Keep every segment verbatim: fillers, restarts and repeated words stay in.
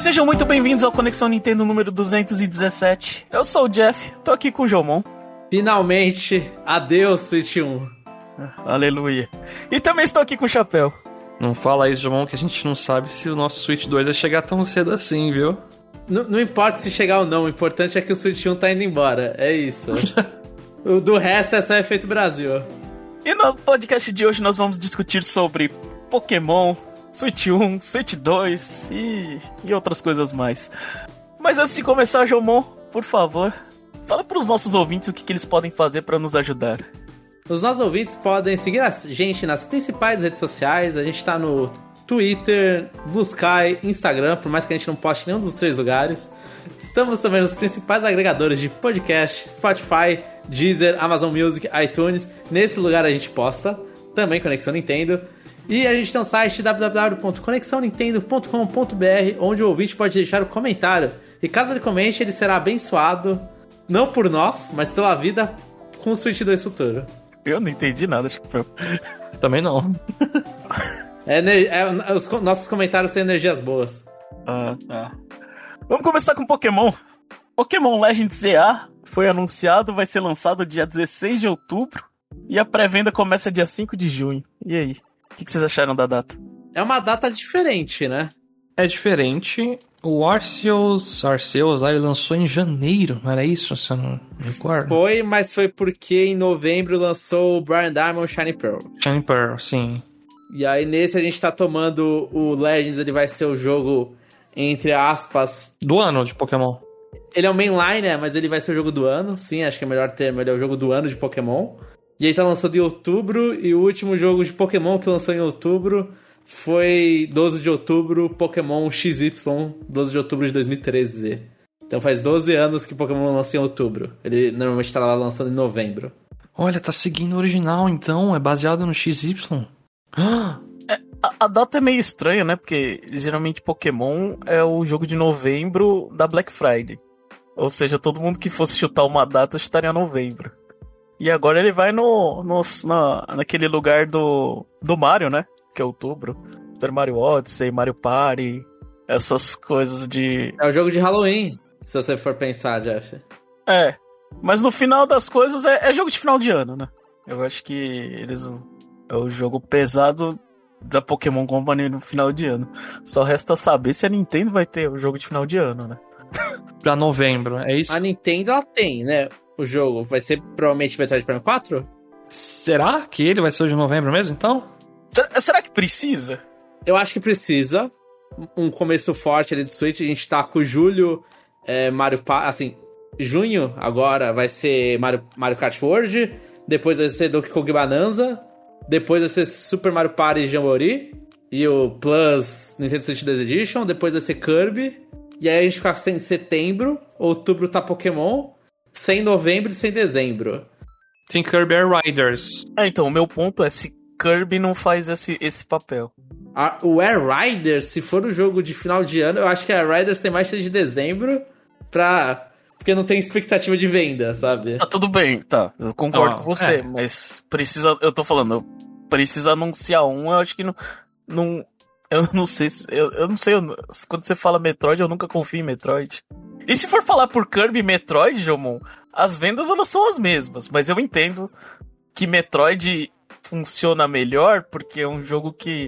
Sejam muito bem-vindos ao Conexão Nintendo número duzentos e dezessete. Eu sou o Jeff, tô aqui com o Jomon. Finalmente, adeus Switch um. Aleluia. E também estou aqui com o Chapéu. Não fala isso, Jomon, que a gente não sabe se o nosso Switch dois vai chegar tão cedo assim, viu? N- não importa se chegar ou não, o importante é que o Switch um tá indo embora, é isso. O do resto é só efeito Brasil. E no podcast de hoje nós vamos discutir sobre Pokémon, Switch um, Switch dois e, e outras coisas mais. Mas antes de começar, Jomon, por favor, fala para os nossos ouvintes o que, que eles podem fazer para nos ajudar. Os nossos ouvintes podem seguir a gente nas principais redes sociais. A gente tá no Twitter, Blue Sky, Instagram, por mais que a gente não poste em nenhum dos três lugares. Estamos também nos principais agregadores de podcast, Spotify, Deezer, Amazon Music, iTunes. Nesse lugar a gente posta, também Conexão Nintendo. E a gente tem um site w w w ponto conexão nintendo ponto com ponto b r, onde o ouvinte pode deixar o comentário. E caso ele comente, ele será abençoado, não por nós, mas pela vida, com o Switch dois futuro. Eu não entendi nada, tipo. Também não. É, é, os nossos comentários têm energias boas. Ah, tá. Vamos começar com Pokémon. Pokémon Legends Z A foi anunciado, vai ser lançado dia dezesseis de outubro. E a pré-venda começa dia cinco de junho. E aí? O que, que vocês acharam da data? É uma data diferente, né? É diferente. O Arceus, Arceus lá, ele lançou em janeiro, não era isso? Você não recorda? Foi, mas foi porque em novembro lançou o Brian Diamond Shiny Pearl. Shiny Pearl, sim. E aí nesse a gente tá tomando o Legends, ele vai ser o jogo, entre aspas... do ano de Pokémon. Ele é o mainline, né? Mas ele vai ser o jogo do ano. Sim, acho que é o melhor termo. Ele é o jogo do ano de Pokémon. E aí tá lançando em outubro. E o último jogo de Pokémon que lançou em outubro foi doze de outubro, Pokémon X Y, doze de outubro de dois mil e treze. Então faz doze anos que Pokémon lança em outubro. Ele normalmente tá lá lançando em novembro. Olha, tá seguindo o original então. É baseado no X Y. É, a, a data é meio estranha, né? Porque geralmente Pokémon é o jogo de novembro da Black Friday. Ou seja, todo mundo que fosse chutar uma data chutaria novembro. E agora ele vai no, no na, naquele lugar do, do Mario, né? Que é outubro. Super Mario Odyssey, Mario Party, essas coisas de... É o jogo de Halloween, se você for pensar, Jeff. É, mas no final das coisas é, é jogo de final de ano, né? Eu acho que eles... é o jogo pesado da Pokémon Company no final de ano. Só resta saber se a Nintendo vai ter o jogo de final de ano, né? Pra novembro, é isso? A Nintendo, ela tem, né? O jogo vai ser provavelmente Metroid Prime quatro? Será que ele vai ser o de novembro mesmo, então? Será, será que precisa? Eu acho que precisa. Um começo forte ali do Switch. A gente tá com julho, é, Mario Party. Assim, junho agora vai ser Mario, Mario Kart World. Depois vai ser Donkey Kong Bonanza. Depois vai ser Super Mario Party Jamboree. E o Plus Nintendo Switch dois Edition. Depois vai ser Kirby. E aí a gente fica sem setembro. Outubro tá Pokémon. Sem novembro e sem dezembro. Tem Kirby Air Riders. É, então, o meu ponto é se Kirby não faz esse, esse papel. A, o Air Riders, se for o jogo de final de ano, eu acho que a Air Riders tem mais chance de dezembro pra... porque não tem expectativa de venda, sabe? Tá, tudo bem, tá. Eu concordo Ah, com você, é. mas precisa... Eu tô falando, precisa anunciar um, eu acho que não... não eu não sei se... Eu, eu não sei, eu, quando você fala Metroid, eu nunca confio em Metroid. E se for falar por Kirby e Metroid, Jomon, as vendas elas são as mesmas, mas eu entendo que Metroid funciona melhor porque é um jogo que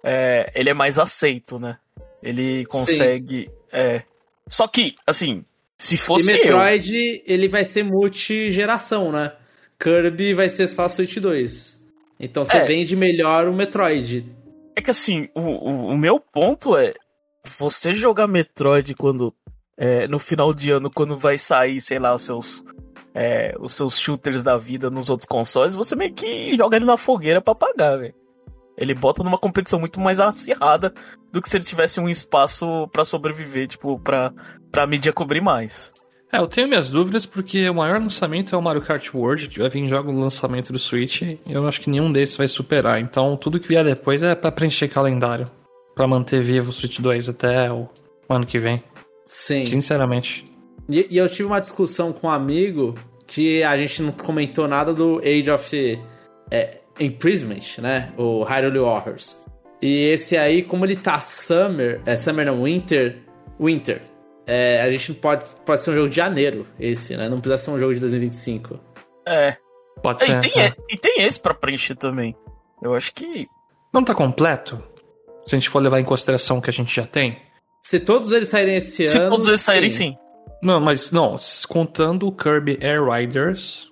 é, ele é mais aceito, né? Ele consegue... É... Só que, assim, se fosse e Metroid, eu... ele vai ser multigeração, né? Kirby vai ser só Switch dois. Então você É. vende melhor o Metroid. É que assim, o, o, o meu ponto é você jogar Metroid quando... É, no final de ano, quando vai sair, sei lá, os seus, é, os seus shooters da vida nos outros consoles, você meio que joga ele na fogueira pra pagar, velho. Ele bota numa competição muito mais acirrada do que se ele tivesse um espaço pra sobreviver, tipo, pra, pra mídia cobrir mais. É, eu tenho minhas dúvidas porque o maior lançamento é o Mario Kart World, que vai vir jogo no lançamento do Switch, e eu acho que nenhum desses vai superar. Então, tudo que vier depois é pra preencher calendário, pra manter vivo o Switch dois até o ano que vem. Sim. Sinceramente. E, e eu tive uma discussão com um amigo que a gente não comentou nada do Age of é, Imprisonment, né? O Hyrule Warriors. E esse aí, como ele tá Summer, é Summer não, Winter, Winter. É, a gente pode, pode ser um jogo de janeiro, esse, né? Não precisa ser um jogo de dois mil e vinte e cinco. É. Pode É, ser. e, tem, é. e- e tem esse pra preencher também. Eu acho que. Não tá completo? Se a gente for levar em consideração o que a gente já tem? Se todos eles saírem esse Se ano... todos eles saírem, sim. Não, mas não, s- contando o Kirby Air Riders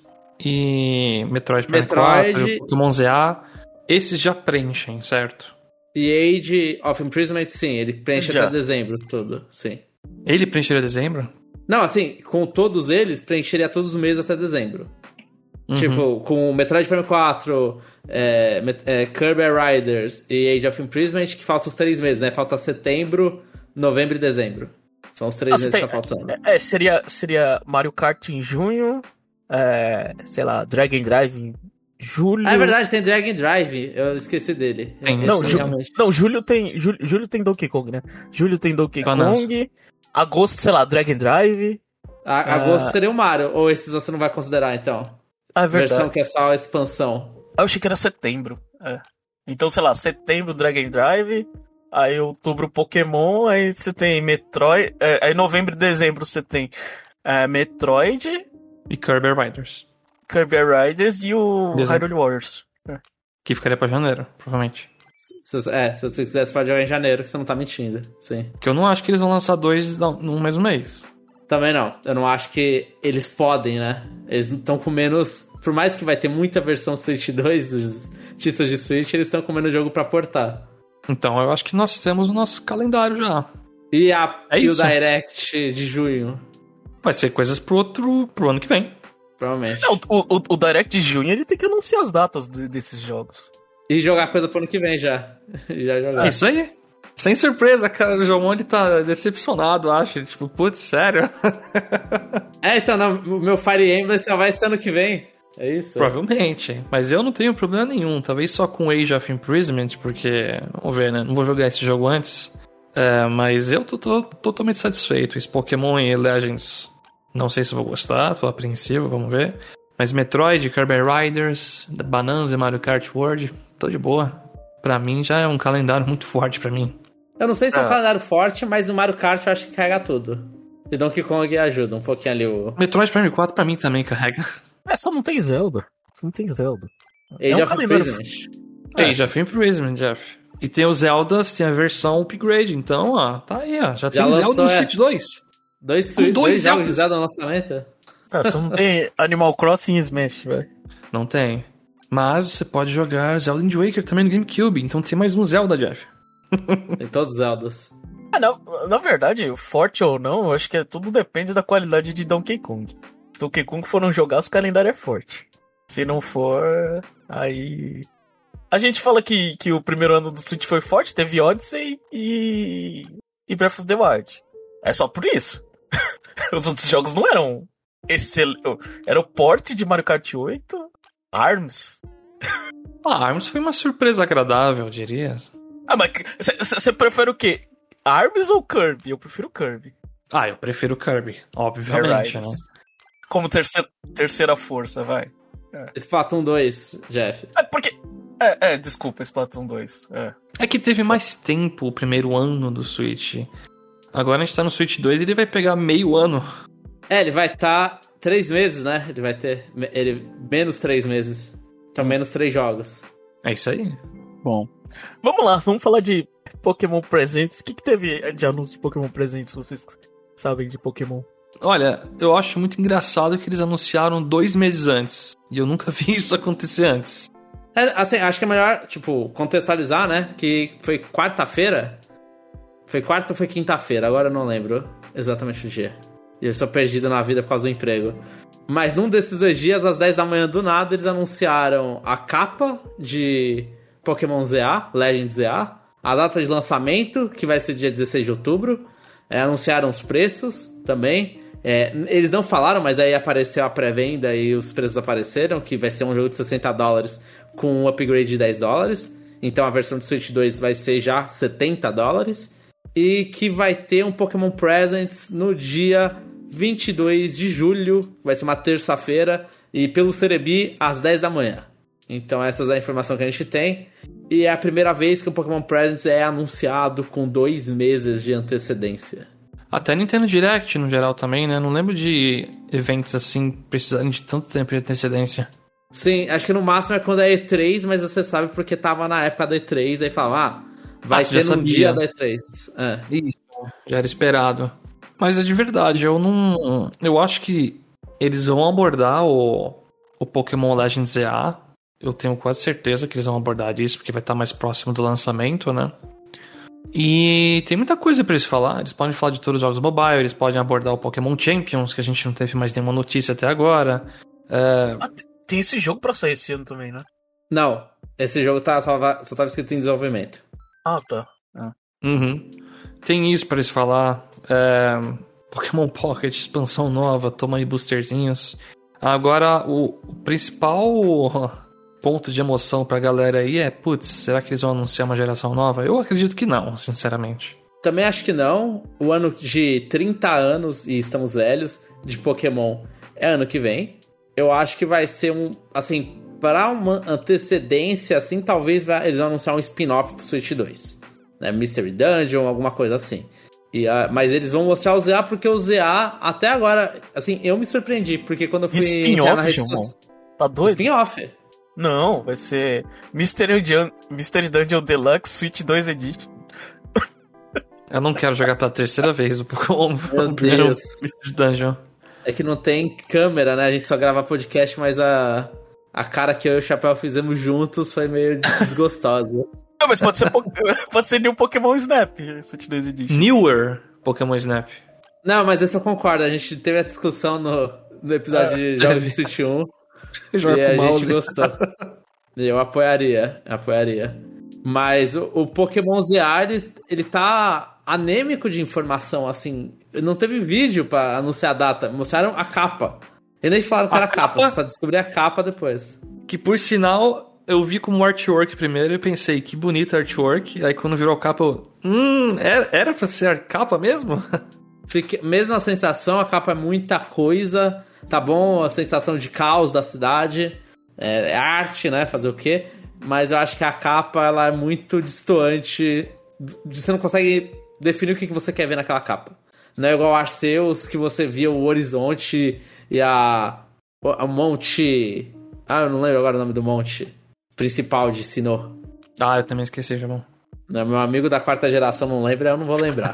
e Metroid Prime Metroid- quatro, e Pokémon Z A, esses já preenchem, certo? E Age of Imprisonment, sim, ele preenche Já. até dezembro, tudo, sim. Ele preencheria dezembro? Não, assim, com todos eles, preencheria todos os meses até dezembro. Uhum. Tipo, com Metroid Prime quatro, é, Met- é, Kirby Air Riders e Age of Imprisonment, que faltam os três meses, né? Falta setembro, novembro e dezembro. São os três Nossa, meses tem- que tá faltando. É, é, seria, seria Mario Kart em junho. É, sei lá, Dragon Drive em julho. Ah, é verdade, tem Dragon Drive, eu esqueci dele. Tem, Esse Não, Esse ju- realmente. não, julho tem. Julho, julho tem Donkey Kong, né? Julho tem Donkey Banança. Kong. Agosto, sei lá, Dragon Drive. A- Agosto seria o Mario, ou esses você não vai considerar, então? Ah, é Versão verdade. que é só a expansão. Eu achei que era setembro. É. Então, sei lá, setembro Dragon Drive. Aí outubro Pokémon. Aí você tem Metroid. É, aí novembro e dezembro você tem é, Metroid, E Kirby Air Riders, Kirby Air Riders e o Dezembro. Hyrule Warriors. É. que ficaria pra janeiro, provavelmente. Se, é, se você quiser, você pode jogar em janeiro, que você não tá mentindo. Sim. Que eu não acho que eles vão lançar dois não, no mesmo mês. Também não. Eu não acho que eles podem, né? Eles estão com menos... Por mais que vai ter muita versão Switch dois dos títulos de Switch, eles estão com menos jogo pra portar. Então eu acho que nós temos o nosso calendário já. E, a, É e o isso. Direct de junho, Vai ser coisas pro outro, pro ano que vem. provavelmente. Não, o, o, o Direct de junho ele tem que anunciar as datas de- desses jogos. E jogar coisa pro ano que vem já. já jogar. É isso aí. Sem surpresa, cara. O João ele tá decepcionado, acho. Tipo, putz, sério? É, então, não, o meu Fire Emblem só vai ser ano que vem. É isso? Provavelmente. Mas eu não tenho problema nenhum. Talvez só com Age of Imprisonment, porque... Vamos ver, né? Não vou jogar esse jogo antes. É, mas eu tô, tô totalmente satisfeito. Esse Pokémon e Legends, não sei se eu vou gostar. Tô apreensivo, vamos ver. Mas Metroid, Kirby Air Riders, Bananza e Mario Kart World, tô de boa. Pra mim já é um calendário muito forte pra mim. Eu não sei se é um Ah. calendário forte, mas o Mario Kart eu acho que carrega tudo. E Donkey Kong ajuda um pouquinho ali o Metroid Prime quatro pra mim também carrega. É, só não tem Zelda. Só não tem Zelda. Age É um of calendário- Imprisonment. É. Age of Imprisonment, Jeff. E tem os Zeldas, tem a versão upgrade. Então, ó, tá aí, ó. Já, tem lançou, Zelda no é. Switch dois. Dois, Com Switch- dois dois jogos de Zeldas. Zelda no lançamento. É, só não tem Animal Crossing e Smash, velho. Não tem. Mas você pode jogar Zelda Wind Waker também no GameCube. Então tem mais um Zelda, Jeff. Tem todos os Zeldas. Ah, na, na verdade, forte ou não, eu acho que é- tudo depende da qualidade de Donkey Kong. Se Donkey Kong foram jogar, o calendário é forte. Se não for, aí... A gente fala que, que o primeiro ano do Switch foi forte, teve Odyssey e... e Breath of the Wild. É só por isso. Os outros jogos não eram excelentes. Era o port de Mario Kart oito, ARMS. Ah, ARMS foi uma surpresa agradável, eu diria. Ah, mas você prefere o quê? ARMS ou Kirby? Eu prefiro Kirby. Ah, eu prefiro Kirby, obviamente, né? Riders. Como terceira, terceira força, vai. Splatoon dois, Jeff. É porque... É, é, desculpa, Splatoon dois. É. É que teve mais tempo o primeiro ano do Switch. Agora a gente tá no Switch dois e ele vai pegar meio ano. É, ele vai estar três meses, né? Ele vai ter me- ele, menos três meses. Então, menos três jogos. É isso aí. Bom. Vamos lá, vamos falar de Pokémon Presentes. O que, que teve de anúncio de Pokémon Presentes, vocês sabem de Pokémon? Olha, eu acho muito engraçado que eles anunciaram dois meses antes. E eu nunca vi isso acontecer antes. É, assim, acho que é melhor, tipo, contextualizar, né? Que foi quarta-feira. Foi quarta ou foi quinta-feira? Agora eu não lembro exatamente o dia. E eu sou perdido na vida por causa do emprego. Mas num desses dois dias, às dez da manhã do nada, eles anunciaram a capa de Pokémon Z A, Legend Z A, a data de lançamento, que vai ser dia dezesseis de outubro. É, anunciaram os preços também. É, eles não falaram, mas aí apareceu a pré-venda e os preços apareceram, que vai ser um jogo de sessenta dólares com um upgrade de dez dólares. Então a versão de Switch dois vai ser já setenta dólares. E que vai ter um Pokémon Presents no dia vinte e dois de julho, vai ser uma terça-feira, e pelo Cerebi às dez da manhã. Então essa é a informação que a gente tem. E é a primeira vez que o Pokémon Presents é anunciado com dois meses de antecedência. Até Nintendo Direct, no geral, também, né? Não lembro de eventos assim precisarem de tanto tempo de antecedência. Sim, acho que no máximo é quando é E três, mas você sabe porque tava na época da E três, aí falava, ah, vai Ah, você ter já no sabia. dia da E três. É. Isso, já era esperado. Mas é de verdade, eu não... Eu acho que eles vão abordar o, o Pokémon Legends Z A. Eu tenho quase certeza que eles vão abordar isso, porque vai estar mais próximo do lançamento, né? E tem muita coisa pra eles falar. Eles podem falar de todos os jogos mobile, eles podem abordar o Pokémon Champions, que a gente não teve mais nenhuma notícia até agora. É... Ah, tem esse jogo pra sair esse ano também, né? Não, esse jogo tá, só, só tava escrito em desenvolvimento. Ah, tá. Ah. Uhum. Tem isso pra eles falar. É... Pokémon Pocket, expansão nova, toma aí boosterzinhos. Agora, o, o principal ponto de emoção pra galera aí é, putz, será que eles vão anunciar uma geração nova? Eu acredito que não, sinceramente. Também acho que não. O ano de trinta anos, e estamos velhos, de Pokémon é ano que vem. Eu acho que vai ser um, assim, para uma antecedência, assim, talvez vai, eles vão anunciar um spin-off pro Switch dois. Né? Mystery Dungeon, alguma coisa assim. E, uh, mas eles vão mostrar o Z A, porque o Z A, até agora, assim, eu me surpreendi, porque quando eu fui entrar na rede social... Tá doido? Spin-off. Não, vai ser Mystery Dungeon, Mystery Dungeon Deluxe Switch dois Edition. Eu não quero jogar pela terceira vez o Pokémon. Meu Deus. Mystery Dungeon. É que não tem câmera, né? A gente só grava podcast, mas a, a cara que eu e o Chapéu fizemos juntos foi meio desgostosa. Não, mas pode ser, pode ser New Pokémon Snap, Switch dois Edition. Newer Pokémon Snap. Não, mas esse eu concordo. A gente teve a discussão no, no episódio é, de jogos de Switch um. Joga e com a mouse. gente gostou. Eu apoiaria, apoiaria. Mas o, o Pokémon Z A, ele, ele tá anêmico de informação, assim. Não teve vídeo pra anunciar a data. Mostraram a capa. E nem falaram que era a capa, capa, só descobri a capa depois. Que, por sinal, eu vi como artwork primeiro e pensei, que bonito artwork. Aí quando virou capa, eu... Hum, era, era pra ser a capa mesmo? Fiquei, mesma sensação, a capa é muita coisa. Tá bom, a sensação de caos da cidade. É, é arte, né? Fazer o quê? Mas eu acho que a capa, ela é muito distoante. Você não consegue definir o que você quer ver naquela capa. Não é igual Arceus, que você via o horizonte e a... a monte... Ah, eu não lembro agora o nome do monte principal de Sinnoh. Ah, eu também esqueci, Jamon. Não, meu amigo da quarta geração não lembra, eu não vou lembrar.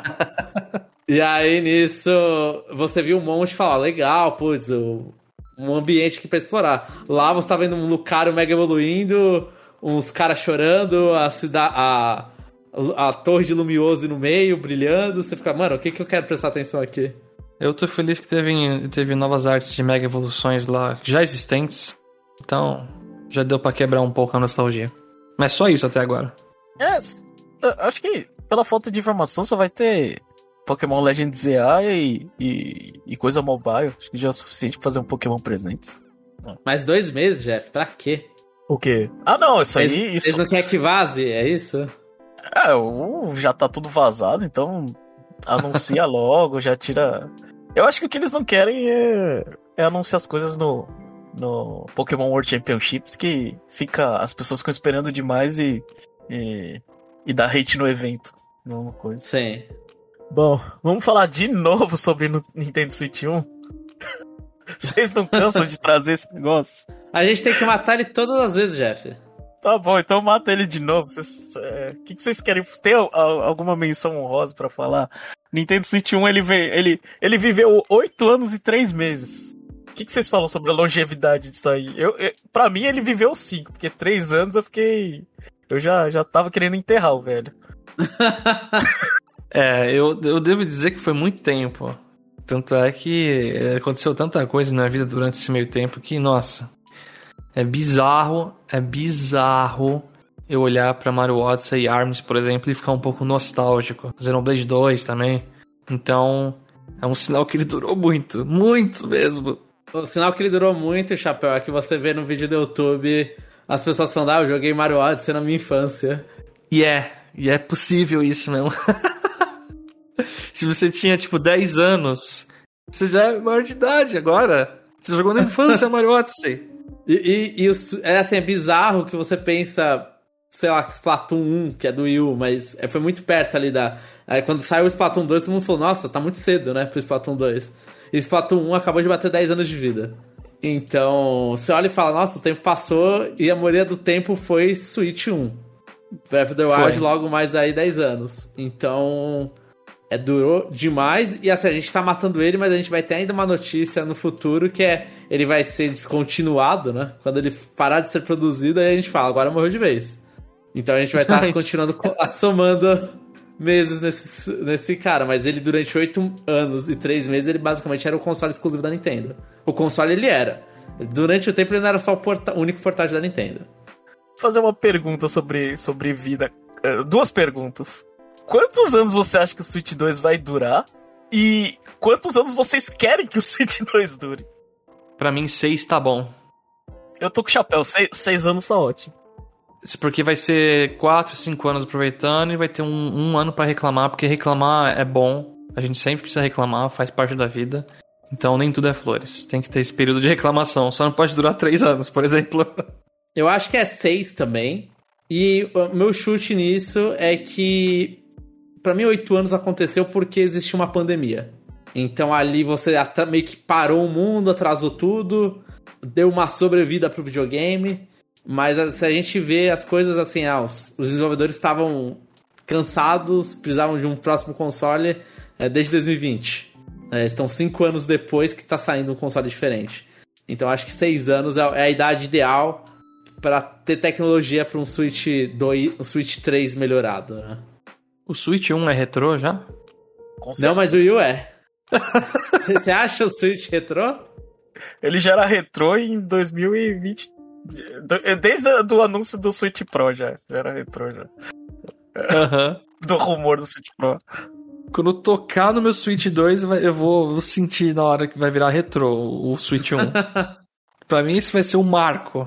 E aí, nisso, você viu um monte e fala, legal, putz, o, um ambiente aqui pra explorar. Lá você tá vendo um Lucario mega evoluindo, uns caras chorando, a cidade... A, a torre de Lumiose no meio, brilhando. Você fica, mano, o que que eu quero prestar atenção aqui? Eu tô feliz que teve, teve novas artes de mega evoluções lá, já existentes. Então, já deu pra quebrar um pouco a nostalgia. Mas só isso até agora. É, acho que pela falta de informação só vai ter Pokémon Legends Z A e, e, e coisa mobile. Acho que já é o suficiente pra fazer um Pokémon presentes. Mais dois meses, Jeff? Pra quê? O quê? Ah, não, isso aí... Eles, isso... eles não querem que vaze, é isso? É, já tá tudo vazado, então anuncia logo, já tira... Eu acho que o que eles não querem é, é anunciar as coisas no, no Pokémon World Championships, que fica... As pessoas ficam esperando demais e, e, e dá hate no evento. Não coisa. Sim. Bom, vamos falar de novo sobre o Nintendo Switch um? Vocês não cansam de trazer esse negócio? A gente tem que matar ele todas as vezes, Jeff. Tá bom, então mata ele de novo. O é, que, que vocês querem? Tem alguma menção honrosa pra falar? Nintendo Switch um, ele, veio, ele, ele viveu oito anos e três meses. O que, que vocês falam sobre a longevidade disso aí? Eu, eu, pra mim, ele viveu cinco, porque três anos eu fiquei... Eu já, já tava querendo enterrar o velho. É, eu, eu devo dizer que foi muito tempo. Tanto é que aconteceu tanta coisa na minha vida durante esse meio tempo que, nossa... É bizarro, é bizarro eu olhar pra Mario Odyssey e ARMS, por exemplo, e ficar um pouco nostálgico. Xenoblade dois também. Então, é um sinal que ele durou muito, muito mesmo. O sinal que ele durou muito, Chapéu, é que você vê no vídeo do YouTube as pessoas falando, ah, eu joguei Mario Odyssey na minha infância. E é, e é possível isso mesmo. Se você tinha, tipo, dez anos, você já é maior de idade agora. Você jogou na infância Mario Odyssey. E, e, e isso, é assim, é bizarro que você pensa... sei lá, Splatoon um, que é do Wii U, mas foi muito perto ali da... Aí quando saiu o Splatoon dois, todo mundo falou, nossa, tá muito cedo, né, pro Splatoon dois. E Splatoon um acabou de bater dez anos de vida. Então, você olha e fala, nossa, o tempo passou e a maioria do tempo foi Switch um. Breath of the Wild logo mais aí dez anos. Então, é, durou demais. E assim, a gente tá matando ele, mas a gente vai ter ainda uma notícia no futuro que é, ele vai ser descontinuado, né? Quando ele parar de ser produzido, aí a gente fala, agora morreu de vez. Então a gente vai estar tá continuando somando meses nesse, nesse cara, mas ele durante oito anos e três meses, ele basicamente era o console exclusivo da Nintendo. O console ele era. Durante o tempo ele não era só o, porta- o único portátil da Nintendo. Vou fazer uma pergunta sobre, sobre vida. Uh, duas perguntas. Quantos anos você acha que o Switch dois vai durar? E quantos anos vocês querem que o Switch dois dure? Pra mim, seis tá bom. Eu tô com o chapéu, seis, seis anos tá ótimo. Porque vai ser quatro, cinco anos aproveitando e vai ter um, um ano pra reclamar, porque reclamar é bom. A gente sempre precisa reclamar, faz parte da vida. Então nem tudo é flores. Tem que ter esse período de reclamação. Só não pode durar três anos, por exemplo. Eu acho que é seis também. E o meu chute nisso é que, pra mim, oito anos aconteceu porque existiu uma pandemia. Então ali você meio que parou o mundo, atrasou tudo, deu uma sobrevida pro videogame. Mas se a gente vê as coisas assim, ah, os, os desenvolvedores estavam cansados, precisavam de um próximo console é, desde dois mil e vinte. É, estão cinco anos depois que está saindo um console diferente. Então acho que seis anos é, é a idade ideal para ter tecnologia para um Switch dois, um Switch três melhorado, né? O Switch um é retrô já? Não, mas o Wii U é. Você acha o Switch retrô? Ele já era retrô em dois mil e vinte. Desde o anúncio do Switch Pro já, já era retrô já. Uhum. Do rumor do Switch Pro. Quando eu tocar no meu Switch dois, eu vou sentir na hora que vai virar retrô o Switch um. Pra mim esse vai ser um marco.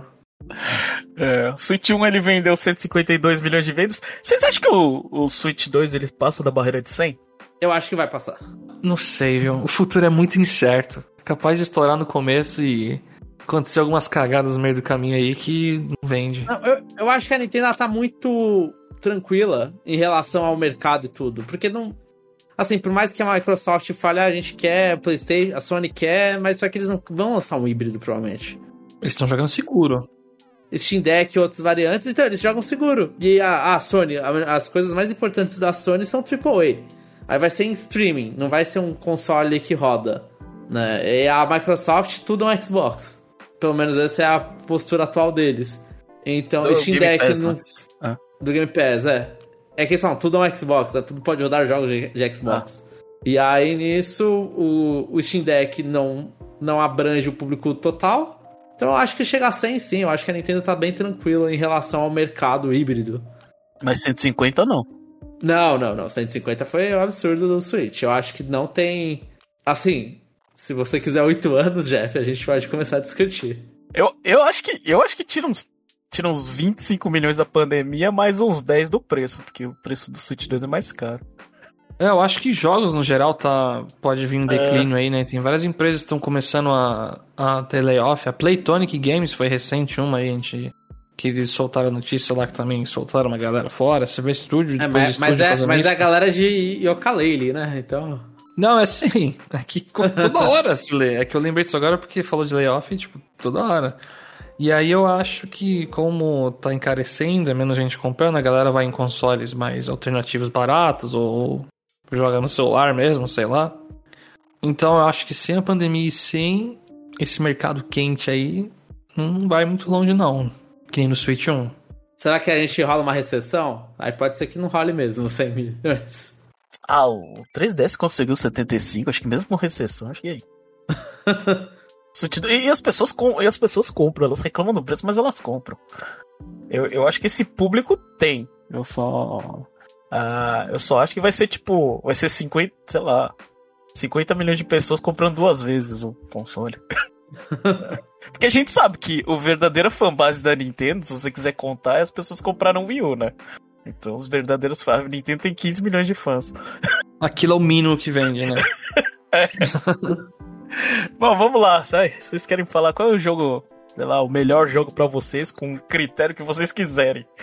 É, o Switch um ele vendeu cento e cinquenta e dois milhões de vendas. Vocês acham que o, o Switch dois ele passa da barreira de cem? Eu acho que vai passar. Não sei, viu? O futuro é muito incerto. Capaz de estourar no começo e acontecer algumas cagadas no meio do caminho aí que não vende. Não, eu, eu acho que a Nintendo ela tá muito tranquila em relação ao mercado e tudo. Porque não... Assim, por mais que a Microsoft fale, ah, a gente quer, a PlayStation, a Sony quer, mas só que eles não vão lançar um híbrido, provavelmente. Eles estão jogando seguro. Steam Deck e outros variantes, então eles jogam seguro. E a, a Sony, a, as coisas mais importantes da Sony são triplo A. Aí vai ser em streaming, não vai ser um console que roda, né? E a Microsoft, tudo é um Xbox. Pelo menos essa é a postura atual deles. Então, o Steam Deck Pass, não... ah. do Game Pass, é. É que são, tudo é um Xbox, né? Tudo pode rodar jogos de, de Xbox. Ah. E aí, nisso, o, o Steam Deck não, não abrange o público total. Então eu acho que chega a cem, sim. Eu acho que a Nintendo tá bem tranquila em relação ao mercado híbrido. Mas cento e cinquenta não. Não, não, não. cento e cinquenta foi o absurdo do Switch. Eu acho que não tem... Assim, se você quiser oito anos, Jeff, a gente pode começar a discutir. Eu, eu, acho, que, eu acho que tira uns, tira uns vinte e cinco milhões da pandemia, mais uns dez do preço, porque o preço do Switch dois é mais caro. É, eu acho que jogos no geral tá, pode vir um declínio é. aí, né? Tem várias empresas que estão começando a, a ter layoff. A Playtonic Games foi recente uma aí, a gente, que eles soltaram a notícia lá que também soltaram uma galera fora. Você vê estúdio, é, depois mas, estúdio mas, é, mas é a galera de Yooka-Laylee, né? Então... Não, é assim, é que toda hora se lê. É que eu lembrei disso agora porque falou de layoff, tipo, toda hora. E aí eu acho que como tá encarecendo, é menos gente comprando, a galera vai em consoles mais alternativos baratos ou joga no celular mesmo, sei lá. Então eu acho que sem a pandemia e sem esse mercado quente aí, não vai muito longe não, que nem no Switch um. Será que a gente rola uma recessão? Aí pode ser que não role mesmo, cem milhões. Ah, o três D S conseguiu setenta e cinco, acho que mesmo com recessão, acho que aí. E as pessoas, com... e as pessoas compram, elas reclamam do preço, mas elas compram. Eu, eu acho que esse público tem. Eu só... Uh, eu só acho que vai ser tipo... Vai ser cinquenta, sei lá... cinquenta milhões de pessoas comprando duas vezes o console. Porque a gente sabe que o verdadeiro fanbase da Nintendo, se você quiser contar, é as pessoas compraram o Wii U, né? Então os verdadeiros fãs... A Nintendo tem quinze milhões de fãs. Aquilo é o mínimo que vende, né? É. Bom, vamos lá, sai. Vocês querem falar qual é o jogo, sei lá, o melhor jogo pra vocês, com o critério que vocês quiserem.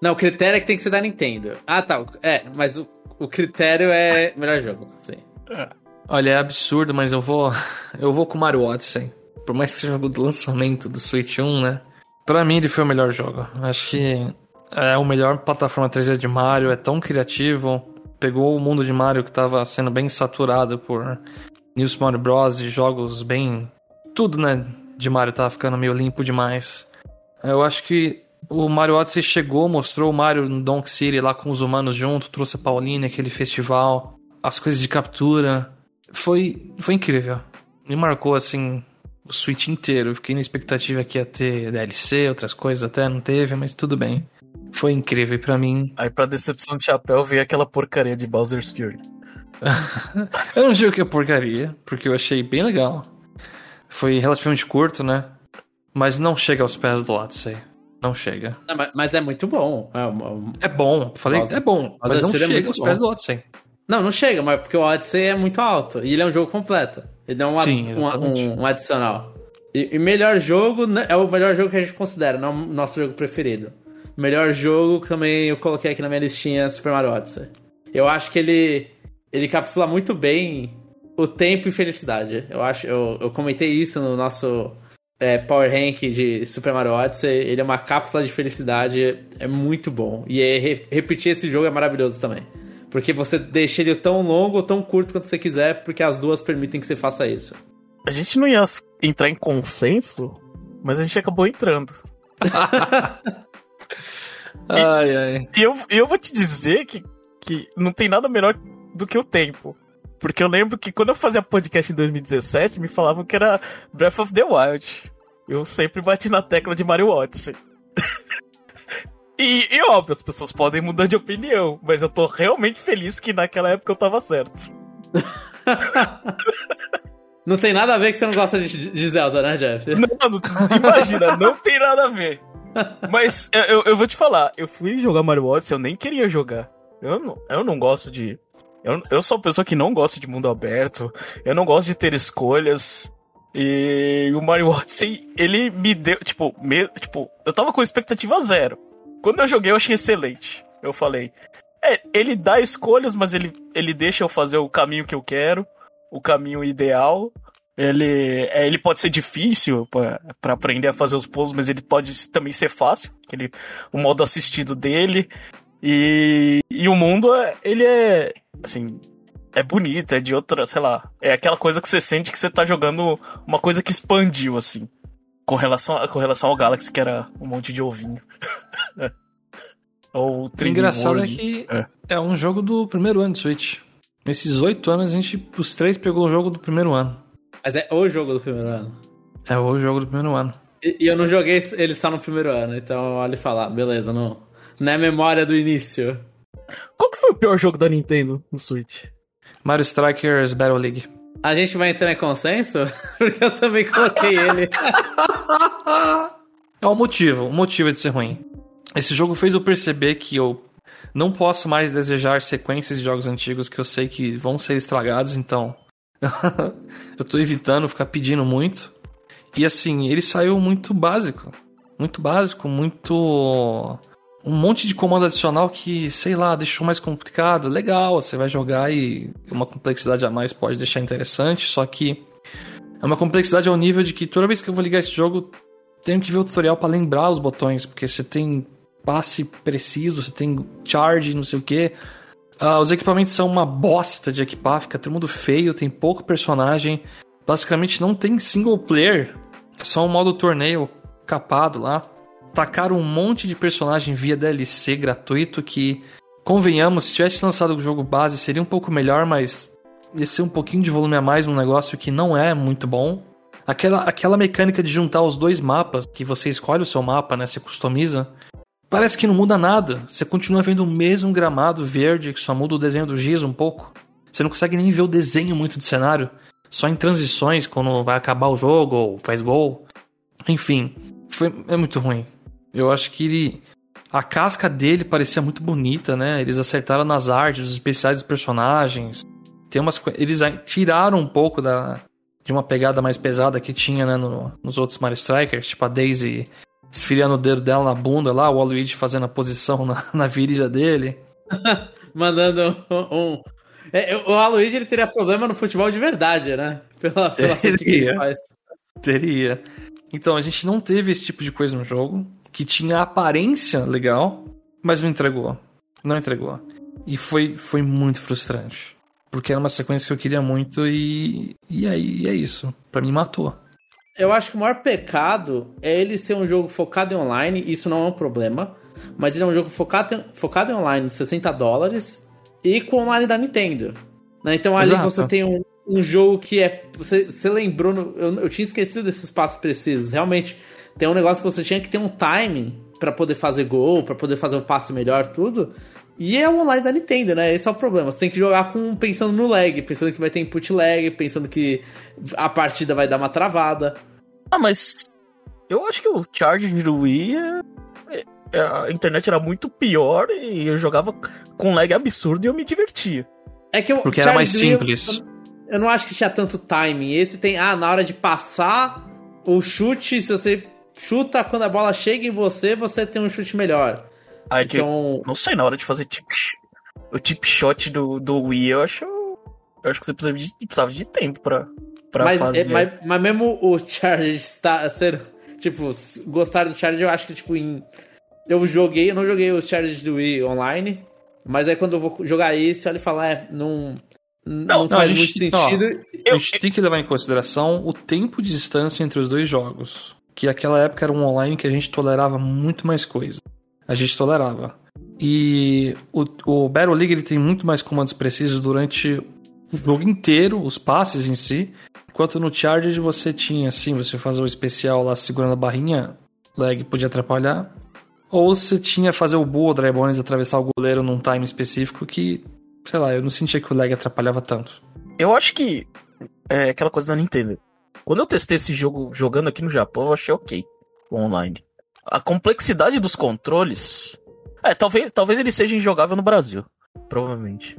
Não, o critério é que tem que ser da Nintendo. Ah, tá. É, mas o, o critério é melhor jogo, sim. Olha, é absurdo, mas eu vou eu vou com o Mario Odyssey. Por mais que seja o jogo do lançamento do Switch um, né? Pra mim ele foi o melhor jogo. Acho que é o melhor plataforma três D de Mario, é tão criativo. Pegou o mundo de Mario que tava sendo bem saturado por New Super Mario Bros. E jogos bem... Tudo, né, de Mario tava ficando meio limpo demais. Eu acho que o Mario Odyssey chegou, mostrou o Mario no Donk City lá com os humanos junto, trouxe a Pauline, aquele festival, as coisas de captura. Foi, foi incrível. Me marcou, assim, o Switch inteiro. Eu fiquei na expectativa que ia ter D L C, outras coisas até, não teve, mas tudo bem. Foi incrível, e pra mim... Aí pra decepção de chapéu veio aquela porcaria de Bowser's Fury. Eu não digo que é porcaria, porque eu achei bem legal. Foi relativamente curto, né? Mas não chega aos pés do Odyssey. Não chega. Não, mas, mas é muito bom. É, um, é bom, falei Bowser, é bom, mas não chega é aos bom. pés do Odyssey. Não, não chega, mas porque o Odyssey é muito alto. E ele é um jogo completo. Ele é um, Sim, um, um, um adicional. E, e melhor jogo é o melhor jogo que a gente considera, não é o nosso jogo preferido. Melhor jogo que também eu coloquei aqui na minha listinha, Super Mario Odyssey. Eu acho que ele, ele capsula muito bem o tempo e felicidade. Eu acho, eu, eu comentei isso no nosso é, Power Rank de Super Mario Odyssey. Ele é uma cápsula de felicidade, é muito bom. E é, re, repetir esse jogo é maravilhoso também. Porque você deixa ele tão longo ou tão curto quanto você quiser, porque as duas permitem que você faça isso. A gente não ia entrar em consenso, mas a gente acabou entrando. Ai, ai. E eu, eu vou te dizer que, que não tem nada melhor do que o tempo. Porque eu lembro que quando eu fazia podcast em dois mil e dezessete, me falavam que era Breath of the Wild. Eu sempre bati na tecla de Mario Odyssey. e, e óbvio, as pessoas podem mudar de opinião, mas eu tô realmente feliz que naquela época eu tava certo. Não tem nada a ver que você não gosta de, de Zelda, né, Jeff? Não, não, imagina, não tem nada a ver. Mas eu, eu vou te falar, eu fui jogar Mario Odyssey, eu nem queria jogar. Eu não, eu não gosto de... Eu, eu sou uma pessoa que não gosta de mundo aberto, eu não gosto de ter escolhas. E o Mario Odyssey, ele me deu, tipo, me, tipo, eu tava com expectativa zero. Quando eu joguei, eu achei excelente. Eu falei, é, ele dá escolhas, mas ele, ele deixa eu fazer o caminho que eu quero, o caminho ideal. Ele, é, ele pode ser difícil pra, pra aprender a fazer os pulos, mas ele pode também ser fácil. Aquele, o modo assistido dele. E, e o mundo, é, ele é, assim, é bonito, é de outra, sei lá. É aquela coisa que você sente que você tá jogando uma coisa que expandiu, assim. Com relação, com relação ao Galaxy, que era um monte de ovinho. Ou o engraçado World. É que é. é um jogo do primeiro ano de Switch. Nesses oito anos, a gente, os três, pegou o jogo do primeiro ano. Mas é o jogo do primeiro ano. É o jogo do primeiro ano. E, e eu não joguei ele só no primeiro ano, então olha e falar, beleza, não, não é memória do início. Qual que foi o pior jogo da Nintendo no Switch? Mario Strikers Battle League. A gente vai entrar em consenso? Porque eu também coloquei ele. É o motivo, o motivo de ser ruim. Esse jogo fez eu perceber que eu não posso mais desejar sequências de jogos antigos que eu sei que vão ser estragados, então... eu tô evitando ficar pedindo muito. E assim, ele saiu muito básico. Muito básico, muito... Um monte de comando adicional que, sei lá, deixou mais complicado. Legal, você vai jogar e uma complexidade a mais pode deixar interessante. Só que é uma complexidade ao nível de que toda vez que eu vou ligar esse jogo, tenho que ver o tutorial pra lembrar os botões. Porque você tem passe preciso, você tem charge, não sei o que. Uh, os equipamentos são uma bosta de equipar, fica todo mundo feio, tem pouco personagem. Basicamente não tem single player, é só um modo torneio capado lá. Tacaram um monte de personagem via D L C gratuito que, convenhamos, se tivesse lançado o jogo base seria um pouco melhor, mas ia ser um pouquinho de volume a mais num negócio que não é muito bom. Aquela, aquela mecânica de juntar os dois mapas, que você escolhe o seu mapa, né, você customiza, parece que não muda nada. Você continua vendo o mesmo gramado verde, que só muda o desenho do giz um pouco. Você não consegue nem ver o desenho muito do cenário. Só em transições, quando vai acabar o jogo ou faz gol. Enfim, foi, é muito ruim. Eu acho que ele, a casca dele parecia muito bonita, né? Eles acertaram nas artes, os especiais dos personagens. Tem umas, eles tiraram um pouco da, de uma pegada mais pesada que tinha, né, no, nos outros Mario Strikers. Tipo, a Daisy esfriando o dedo dela na bunda lá, o Waluigi fazendo a posição na, na virilha dele. Mandando um... um... É, o Waluigi, ele teria problema no futebol de verdade, né? Pela, pela teria, que ele faz. Teria. Então, a gente não teve esse tipo de coisa no jogo, que tinha aparência legal, mas não entregou. Não entregou. E foi, foi muito frustrante. Porque era uma sequência que eu queria muito e, e aí é isso. Pra mim, matou. Eu acho que o maior pecado é ele ser um jogo focado em online, isso não é um problema, mas ele é um jogo focado em, focado em online, sessenta dólares, e com online da Nintendo. Né? Então ali Exato. Você tem um, um jogo que é... Você, você lembrou... No, eu, eu tinha esquecido desses passos precisos. Realmente, tem um negócio que você tinha que ter um timing pra poder fazer gol, pra poder fazer o passe melhor, tudo. E é o online da Nintendo, né? Esse é o problema. Você tem que jogar com, pensando no lag, pensando que vai ter input lag, pensando que a partida vai dar uma travada. Ah, mas eu acho que o Charge do Wii, é, é, a internet era muito pior e eu jogava com lag absurdo e eu me divertia. É que eu, Porque era mais simples. Eu, eu não acho que tinha tanto timing. Esse tem, ah, na hora de passar o chute, se você chuta quando a bola chega em você, você tem um chute melhor. Ah, é então... que, não sei, na hora de fazer tip, o tip shot do, do Wii, eu acho, eu acho que você precisava de, precisava de tempo pra, pra mas, fazer. É, mas, mas mesmo o Charge está ser, tipo, gostar do Charge, eu acho que, tipo, em... Eu joguei, eu não joguei o Charge do Wii online, mas aí quando eu vou jogar esse, olha e falar, é, não... Não, não faz não, gente, muito sentido. Não, a gente tem que levar em consideração o tempo de distância entre os dois jogos. Que naquela época era um online que a gente tolerava muito mais coisa. A gente tolerava. E o, o Battle League ele tem muito mais comandos precisos durante o jogo inteiro, os passes em si. Enquanto no Charged você tinha, assim, você fazia o especial lá segurando a barrinha, lag podia atrapalhar. Ou você tinha fazer o Bull ou Dry Bones atravessar o goleiro num time específico que, sei lá, eu não sentia que o lag atrapalhava tanto. Eu acho que é aquela coisa da Nintendo. Quando eu testei esse jogo jogando aqui no Japão, eu achei ok, o online. A complexidade dos controles... É, talvez, talvez ele seja injogável no Brasil, provavelmente.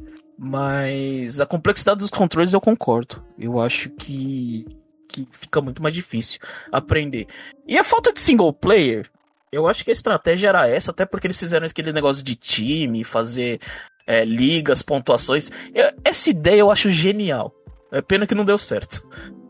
Mas a complexidade dos controles eu concordo. Eu acho que, que fica muito mais difícil aprender. E a falta de single player, eu acho que a estratégia era essa, até porque eles fizeram aquele negócio de time, fazer é, ligas, pontuações. Essa ideia eu acho genial. É pena que não deu certo.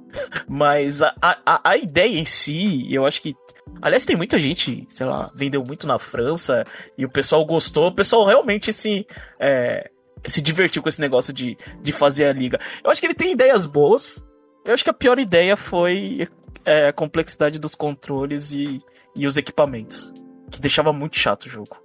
Mas a, a, a ideia em si, eu acho que... Aliás, tem muita gente, sei lá, vendeu muito na França e o pessoal gostou. O pessoal realmente se, é, se divertiu com esse negócio de, de fazer a liga. Eu acho que ele tem ideias boas. Eu acho que a pior ideia foi é, a complexidade dos controles e, e os equipamentos. Que deixava muito chato o jogo.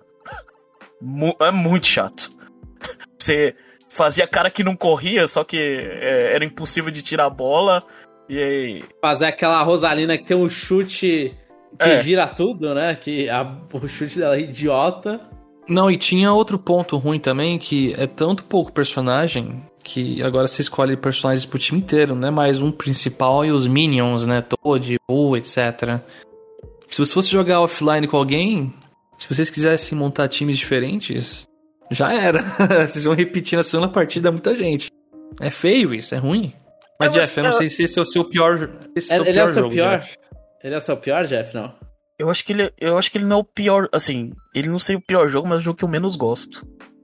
É muito chato. Você fazia cara que não corria, só que é, era impossível de tirar a bola. E aí... Fazer aquela Rosalina que tem um chute que é. gira tudo, né? Que a, o chute dela é idiota. Não, e tinha outro ponto ruim também, que é tanto pouco personagem, que agora você escolhe personagens pro time inteiro, né? Mais um principal e os minions, né? Toad, Boo, etcétera. Se você fosse jogar offline com alguém, se vocês quisessem montar times diferentes, já era. Vocês vão repetir na segunda partida muita gente. É feio isso, é ruim. Mas, eu Jeff, eu não sei se esse é o seu pior, esse é o ele pior é o seu jogo, pior? Jeff. Ele é o seu pior, Jeff, não? Eu acho que ele, eu acho que ele não é o pior, assim, ele não sei o pior jogo, mas é o jogo que eu menos gosto.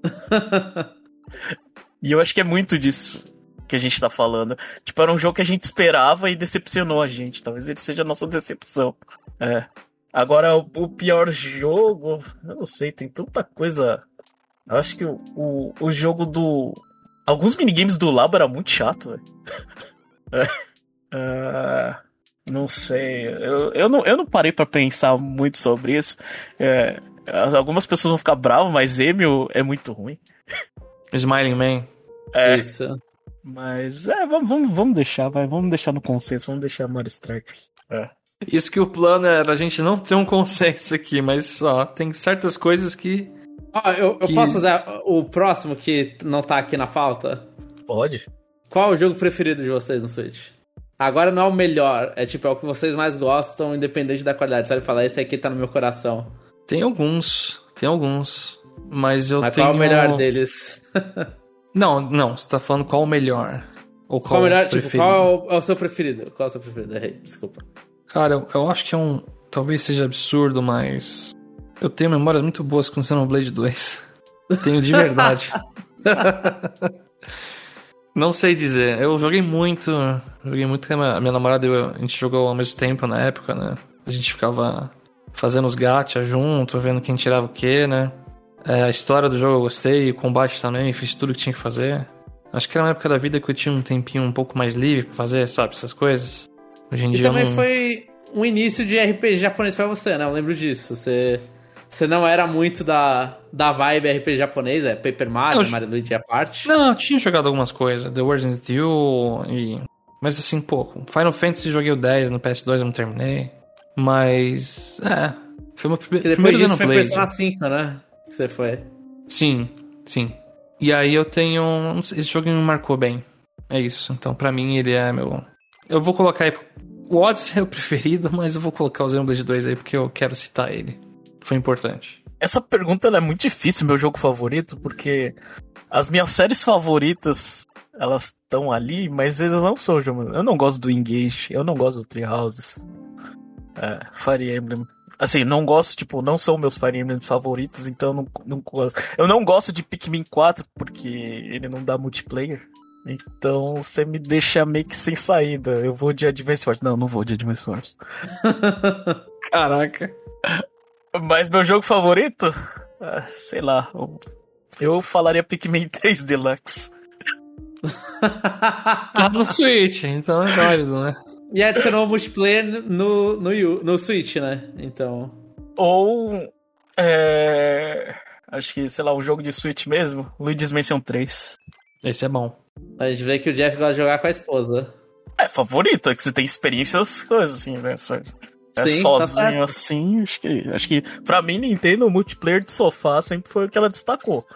E eu acho que é muito disso que a gente tá falando. Tipo, era um jogo que a gente esperava e decepcionou a gente. Talvez ele seja a nossa decepção. É. Agora, o, o pior jogo, eu não sei, tem tanta coisa. Eu acho que o, o, o jogo do... Alguns minigames do Labo era muito chato, velho. É. Uh, não sei. Eu, eu, não, eu não parei pra pensar muito sobre isso. É, algumas pessoas vão ficar bravas, mas Emil é muito ruim. Smiling Man. É. Isso. Mas é, vamos, vamos, vamos deixar, vai. Vamos deixar no consenso, vamos deixar Mario Strikers. É. Isso que o plano era a gente não ter um consenso aqui, mas ó, tem certas coisas que... Ah, eu, eu que... posso fazer o próximo que não tá aqui na pauta? Pode. Qual é o jogo preferido de vocês no Switch? Agora não é o melhor, é tipo, é o que vocês mais gostam, independente da qualidade. Sabe falar, esse aqui tá no meu coração. Tem alguns, tem alguns. Mas eu mas tenho... qual é o melhor deles? não, não, você tá falando qual o melhor. Ou qual, qual o melhor, preferido. Tipo, qual é o seu preferido? Qual é o seu preferido? Errei, desculpa. Cara, eu, eu acho que é um... talvez seja absurdo, mas eu tenho memórias muito boas com Xenoblade dois. Tenho de verdade. Não sei dizer. Eu joguei muito. Joguei muito com a minha, a minha namorada e eu, a gente jogou ao mesmo tempo na época, né? A gente ficava fazendo os gacha junto, vendo quem tirava o quê, né? É, a história do jogo eu gostei, o combate também, fiz tudo que tinha que fazer. Acho que era uma época da vida que eu tinha um tempinho um pouco mais livre pra fazer, sabe, essas coisas. Hoje em e dia também não... foi um início de R P G japonês pra você, né? Eu lembro disso. Você, você não era muito da, da vibe R P G japonês, é Paper Mario, eu... Mario Luigi à parte. Não, eu tinha jogado algumas coisas, The World Ends With You e... Mas assim, pouco. Final Fantasy joguei o dez no P S dois, eu não terminei. Mas, é... Foi meu prime... depois primeiro disso foi Xenoblade. Persona cinco, né? Que você foi. Sim, sim. E aí eu tenho... Não sei, esse jogo me marcou bem. É isso. Então, pra mim, ele é meu... Eu vou colocar aí... O Odyssey é o preferido, mas eu vou colocar o Xenoblade dois aí porque eu quero citar ele. Foi importante. Essa pergunta ela é muito difícil, meu jogo favorito, porque as minhas séries favoritas, elas estão ali, mas eles não são jogos. Eu não gosto do Engage, eu não gosto do Three Houses. É, Fire Emblem. Assim, não gosto, tipo, não são meus Fire Emblem favoritos, então eu não, não gosto. Eu não gosto de Pikmin quatro, porque ele não dá multiplayer. Então você me deixa meio que sem saída. Eu vou de Advance Wars. Não, não vou de Advance Wars. Caraca. Mas meu jogo favorito? Ah, sei lá. Eu, eu falaria Pikmin três Deluxe. Tá no Switch, então é válido, né? E adicionou multiplayer no, no, no, no Switch, né? Então... Ou... É... Acho que, sei lá, um jogo de Switch mesmo. Luigi's Mansion três. Esse é bom. A gente vê que o Jeff gosta de jogar com a esposa. É, favorito. É que você tem experiências, coisas assim, né? Só... É Sim, sozinho tá assim, acho que, acho que pra mim, Nintendo, o multiplayer de sofá sempre foi o que ela destacou.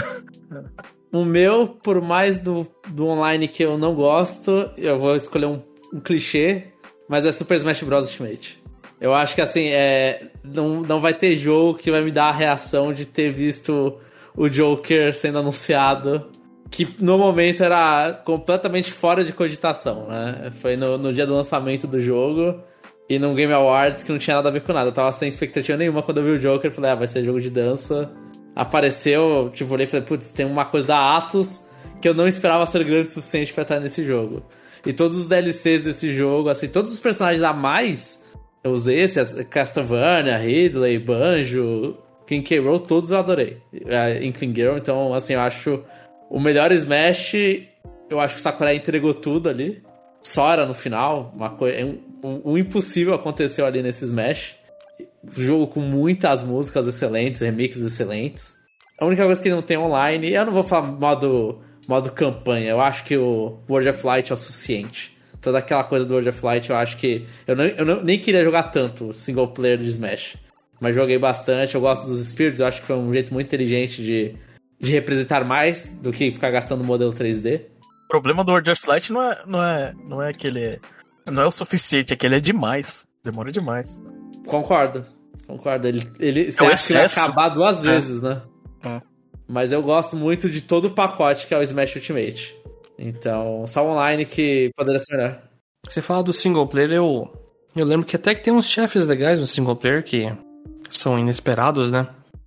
O meu, por mais do, do online que eu não gosto, eu vou escolher um, um clichê, mas é Super Smash Bros. Ultimate. Eu acho que assim, é, não, não vai ter jogo que vai me dar a reação de ter visto o Joker sendo anunciado, que no momento era completamente fora de cogitação, né? Foi no, no dia do lançamento do jogo... E num Game Awards que não tinha nada a ver com nada. Eu tava sem expectativa nenhuma quando eu vi o Joker. Falei, ah, vai ser jogo de dança. Apareceu, tipo, olhei e falei, putz, tem uma coisa da Atlus que eu não esperava ser grande o suficiente pra estar nesse jogo. E todos os D L Cs desse jogo, assim, todos os personagens a mais, eu usei esse, Castlevania, Ridley, Banjo, King K. Rool, todos eu adorei. A Inkling Girl, então, assim, eu acho o melhor Smash. Eu acho que o Sakurai entregou tudo ali. Sora no final, uma coisa, um, um, um impossível aconteceu ali nesse Smash. Jogo com muitas músicas excelentes, remixes excelentes. A única coisa que não tem online, eu não vou falar modo, modo campanha, eu acho que o World of Light é o suficiente. Toda aquela coisa do World of Light, eu acho que... Eu, não, eu não, nem queria jogar tanto single player de Smash, mas joguei bastante, eu gosto dos Spirits, eu acho que foi um jeito muito inteligente de, de representar mais do que ficar gastando modelo três D. O problema do World of Light não é, não é, não é que ele é, não é o suficiente, é que ele é demais. Demora demais. Concordo, concordo. Ele, ele É o acha que vai excesso. acabar duas É. vezes, né? É. Mas eu gosto muito de todo o pacote que é o Smash Ultimate. Então, só online que poderia ser melhor. Você fala do single player, eu, eu lembro que até que tem uns chefes legais no single player que são inesperados, né?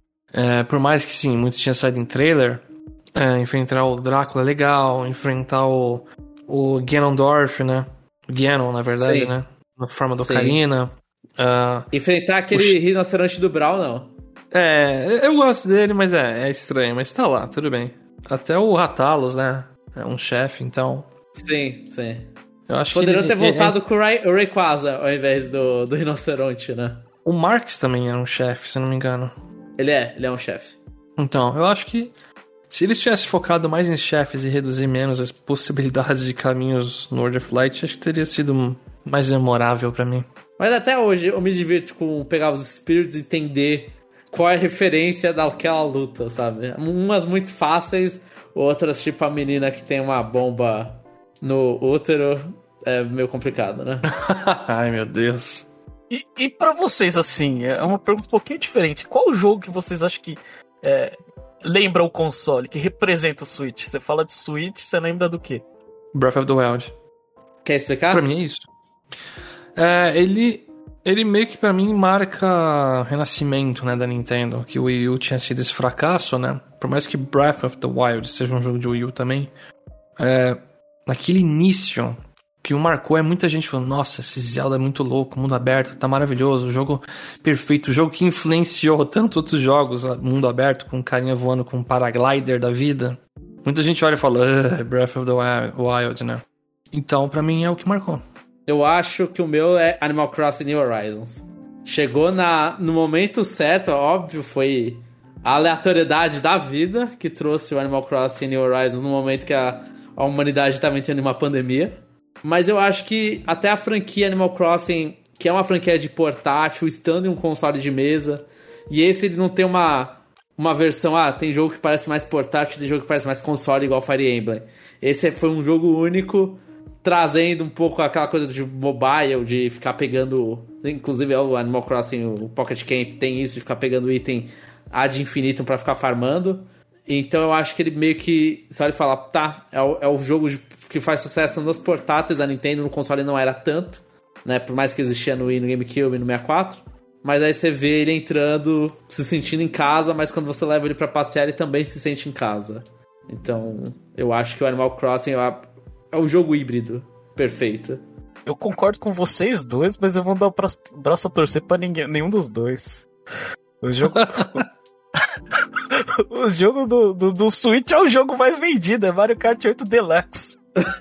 É, por mais que sim, muitos tinham saído em trailer, é, enfrentar o Drácula é legal, enfrentar o, o Ganondorf, né? Ganon, na verdade, Sim. né? Na forma do Sim. Ocarina. Ah, Enfrentar aquele rinoceronte do Brawl, não. é, eu gosto dele, mas é, é estranho, mas tá lá, tudo bem. Até o Ratalos, né? É um chefe, então. Sim, sim. Eu acho Poderiam que ter ele, é- voltado com o Ray- o Rayquaza ao invés do, do rinoceronte, né? O Marx também era um chefe, se eu não me engano. Ele é, ele é um chefe. Então, eu acho que se eles tivessem focado mais em chefes e reduzir menos as possibilidades de caminhos no World of Light, acho que teria sido mais memorável pra mim. Mas até hoje eu me divirto com pegar os Spirits e entender qual é a referência daquela luta, sabe? Umas muito fáceis, outras tipo a menina que tem uma bomba no útero, é meio complicado, né? Ai, meu Deus. E, e pra vocês, assim, é uma pergunta um pouquinho diferente. Qual o jogo que vocês acham que é, lembra o console, que representa o Switch? Você fala de Switch, você lembra do quê? Breath of the Wild. Quer explicar? Pra mim é isso. É, ele... Ele meio que pra mim marca renascimento, né, da Nintendo, que o Wii U tinha sido esse fracasso, né? Por mais que Breath of the Wild seja um jogo de Wii U também, é, naquele início que o marcou é muita gente falando, nossa, esse Zelda é muito louco, mundo aberto, tá maravilhoso, o jogo perfeito, o jogo que influenciou tanto outros jogos, mundo aberto, com carinha voando com um paraglider da vida. Muita gente olha e fala, Breath of the Wild, né? Então, pra mim, é o que marcou. Eu acho que o meu é Animal Crossing New Horizons. Chegou na, no momento certo, óbvio, foi a aleatoriedade da vida que trouxe o Animal Crossing New Horizons no momento que a, a humanidade estava entrando em uma pandemia. Mas eu acho que até a franquia Animal Crossing, que é uma franquia de portátil, estando em um console de mesa, e esse ele não tem uma, uma versão, ah, tem jogo que parece mais portátil, tem jogo que parece mais console, igual Fire Emblem. Esse foi um jogo único, trazendo um pouco aquela coisa de mobile, de ficar pegando... Inclusive o Animal Crossing, o Pocket Camp, tem isso de ficar pegando item ad infinitum pra ficar farmando. Então eu acho que ele meio que... Só ele falar, tá, é o, é o jogo de, que faz sucesso nos portáteis, a Nintendo no console não era tanto, né? Por mais que existia no Wii, no GameCube e no sessenta e quatro. Mas aí você vê ele entrando, se sentindo em casa, mas quando você leva ele pra passear, ele também se sente em casa. Então eu acho que o Animal Crossing... É É um jogo híbrido perfeito. Eu concordo com vocês dois, mas eu vou dar o braço, braço a torcer pra ninguém, nenhum dos dois. O jogo... o jogo do, do, do Switch é o jogo mais vendido, é Mario Kart oito Deluxe.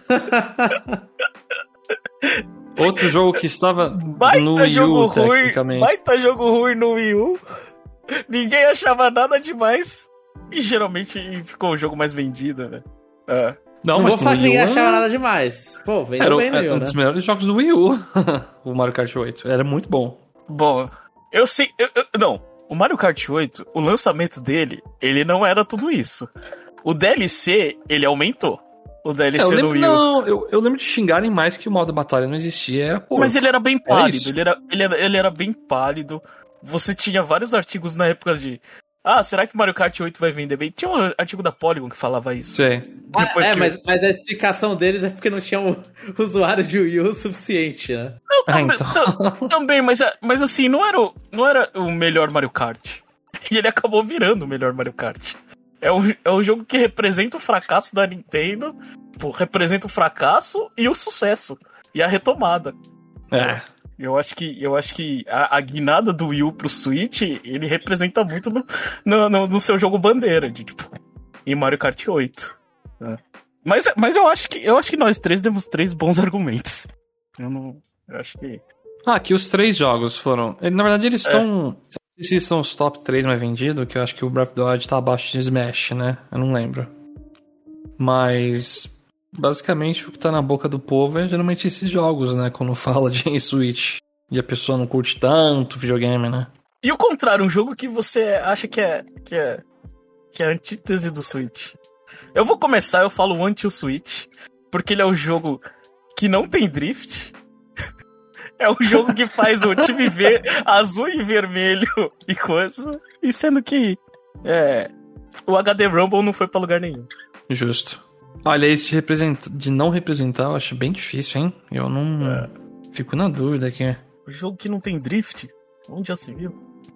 Outro jogo que estava baita no Wii U, ruim, tecnicamente. Baita jogo ruim no Wii U. Ninguém achava nada demais. E geralmente ficou o jogo mais vendido, né? É. Não, não mas vou falar que ninguém achava nada demais. Pô, vendeu era, bem no era Wii U, um né? dos melhores jogos do Wii U, o Mario Kart oito. Era muito bom. Bom, eu sei... Eu, eu, não, o Mario Kart oito, o lançamento dele, ele não era tudo isso. O D L C, ele aumentou. O D L C é, lembro, do Wii U. Não, eu, eu lembro de xingarem mais que o modo batalha não existia. Era, pô, mas ele era bem pálido. É ele, era, ele, era, ele era bem pálido. Você tinha vários artigos na época de... Ah, será que Mario Kart oito vai vender bem? Tinha um artigo da Polygon que falava isso. Sim. Depois ah, é, que... mas, mas a explicação deles é porque não tinha um usuário de Wii U suficiente, né? Não, tam, ah, então. também, mas, mas assim, não era, o, não era o melhor Mario Kart. E ele acabou virando o melhor Mario Kart. É um, é um jogo que representa o fracasso da Nintendo, pô, representa o fracasso e o sucesso. E a retomada. É. Eu acho que, eu acho que a, a guinada do Wii U pro Switch, ele representa muito no, no, no, no seu jogo bandeira, de, tipo, em Mario Kart oito. É. Mas, mas eu, acho que, eu acho que nós três demos três bons argumentos. Eu não... Eu acho que... Ah, que os três jogos foram... Na verdade, eles estão... É. Eu não sei se são os top três mais vendidos, que eu acho que o Breath of the Wild tá abaixo de Smash, né? Eu não lembro. Mas... Basicamente, o que tá na boca do povo é geralmente esses jogos, né? Quando fala de Switch. E a pessoa não curte tanto videogame, né? E o contrário, um jogo que você acha que é, que é, que é a antítese do Switch. Eu vou começar, eu falo anti-Switch, porque ele é um jogo que não tem drift. É um jogo que faz o time ver azul e vermelho e coisa. E sendo que é, o H D Rumble não foi pra lugar nenhum. Justo. Olha, esse de, represent... de não representar eu acho bem difícil, hein? Eu não... É. Fico na dúvida aqui. O jogo que não tem drift? Onde já se viu?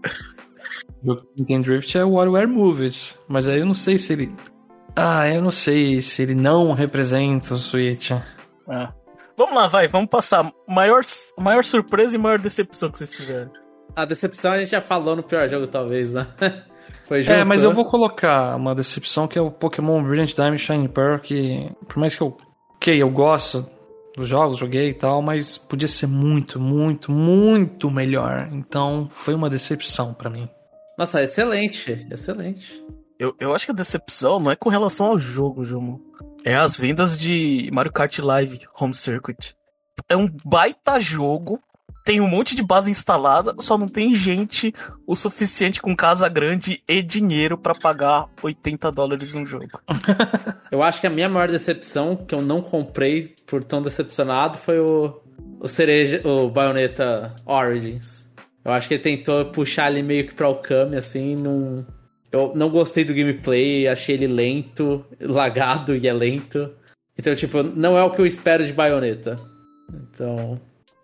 O jogo que não tem drift é o WarioWare Movies. Mas aí eu não sei se ele... Ah, eu não sei se ele não representa o Switch. Ah. Vamos lá, vai. Vamos passar. Maior, maior surpresa e maior decepção que vocês tiveram. A decepção a gente já falou no pior jogo, talvez, né? Foi junto, é, mas né? Eu vou colocar uma decepção que é o Pokémon Brilliant Diamond Shining Pearl, que por mais que eu, ok, eu gosto dos jogos, joguei e tal, mas podia ser muito, muito, muito melhor. Então foi uma decepção pra mim. Nossa, excelente, excelente. Eu, eu acho que a decepção não é com relação ao jogo, Jomo. É as vendas de Mario Kart Live Home Circuit. É um baita jogo. Tem um monte de base instalada, só não tem gente o suficiente com casa grande e dinheiro pra pagar oitenta dólares num jogo. Eu acho que a minha maior decepção, que eu não comprei por tão decepcionado, foi o, o cereja, o Bayonetta Origins. Eu acho que ele tentou puxar ali meio que pra Okami, assim, num... Eu não gostei do gameplay, achei ele lento, lagado e é lento. Então, tipo, não é o que eu espero de Bayonetta. Então...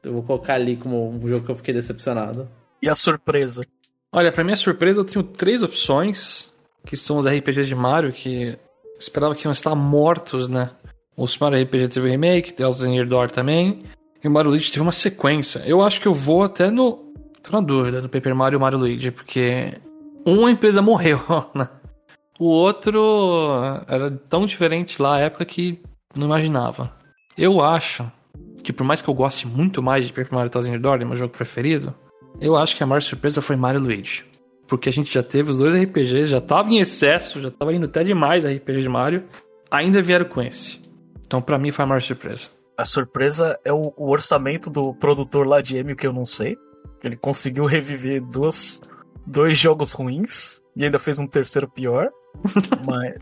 Eu vou colocar ali como um jogo que eu fiquei decepcionado. E a surpresa? Olha, pra minha surpresa eu tenho três opções, que são os R P Gs de Mario, que esperava que iam estar mortos, né? O Super Mario R P G teve remake, tem o Zelda Door também, e o Mario Luigi teve uma sequência. Eu acho que eu vou até no... Tô na dúvida do Paper Mario e o Mario Luigi, porque uma empresa morreu, né? O outro era tão diferente lá na época que não imaginava. Eu acho que por mais que eu goste muito mais de Paper Mario Thousand Year Door, meu jogo preferido, eu acho que a maior surpresa foi Mario Luigi. Porque a gente já teve os dois R P Gs, já tava em excesso, já tava indo até demais R P G de Mario, ainda vieram com esse. Então pra mim foi a maior surpresa. A surpresa é o, o orçamento do produtor lá de M, que eu não sei. Ele conseguiu reviver duas, dois jogos ruins e ainda fez um terceiro pior. Mas...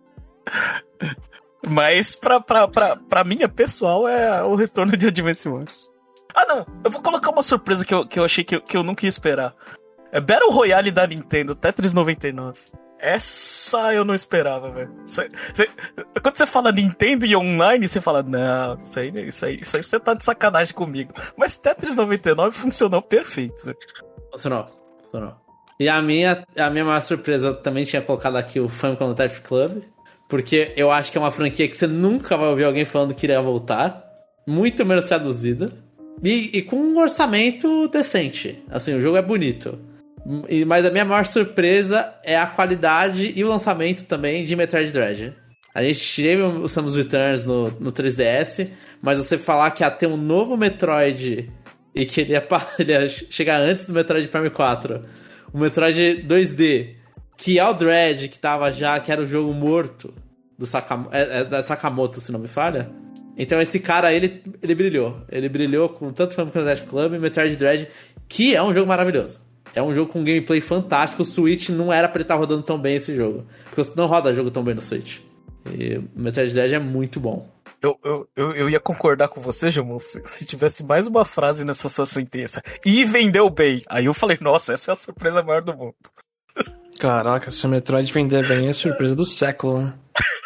Mas pra, pra, pra, pra minha pessoal é o retorno de Advance Wars. Ah não, eu vou colocar uma surpresa que eu, que eu achei que eu, que eu nunca ia esperar. É Battle Royale da Nintendo, Tetris noventa e nove. Essa eu não esperava, velho. Quando você fala Nintendo e online, você fala, não, isso aí, isso aí, isso aí você tá de sacanagem comigo. Mas Tetris noventa e nove funcionou perfeito, véio. Funcionou, funcionou. E a minha, a minha maior surpresa, eu também tinha colocado aqui o Famicom Detective Club, porque eu acho que é uma franquia que você nunca vai ouvir alguém falando que iria voltar, muito menos seduzida, e, e com um orçamento decente. Assim, o jogo é bonito. Mas a minha maior surpresa é a qualidade e o lançamento também de Metroid Dread. A gente teve o Samus Returns no, no três D S, mas você falar que ia ter um novo Metroid e que ele ia, ele ia chegar antes do Metroid Prime quatro, o Metroid dois D, que é o Dread, que tava já, que era o jogo morto do Sakam- é, é da Sakamoto, se não me falha. Então esse cara, ele, ele brilhou. Ele brilhou com tanto Famicom Detective Club e Metroid Dread, que é um jogo maravilhoso. É um jogo com gameplay fantástico. O Switch não era pra ele estar rodando tão bem esse jogo, porque você não roda jogo tão bem no Switch. E o Metroid Dread é muito bom. Eu, eu, eu, eu ia concordar com você, Jamon, se, se tivesse mais uma frase nessa sua sentença. E vendeu bem. Aí eu falei, nossa, essa é a surpresa maior do mundo. Caraca, se o Metroid vender bem é a surpresa do século, né?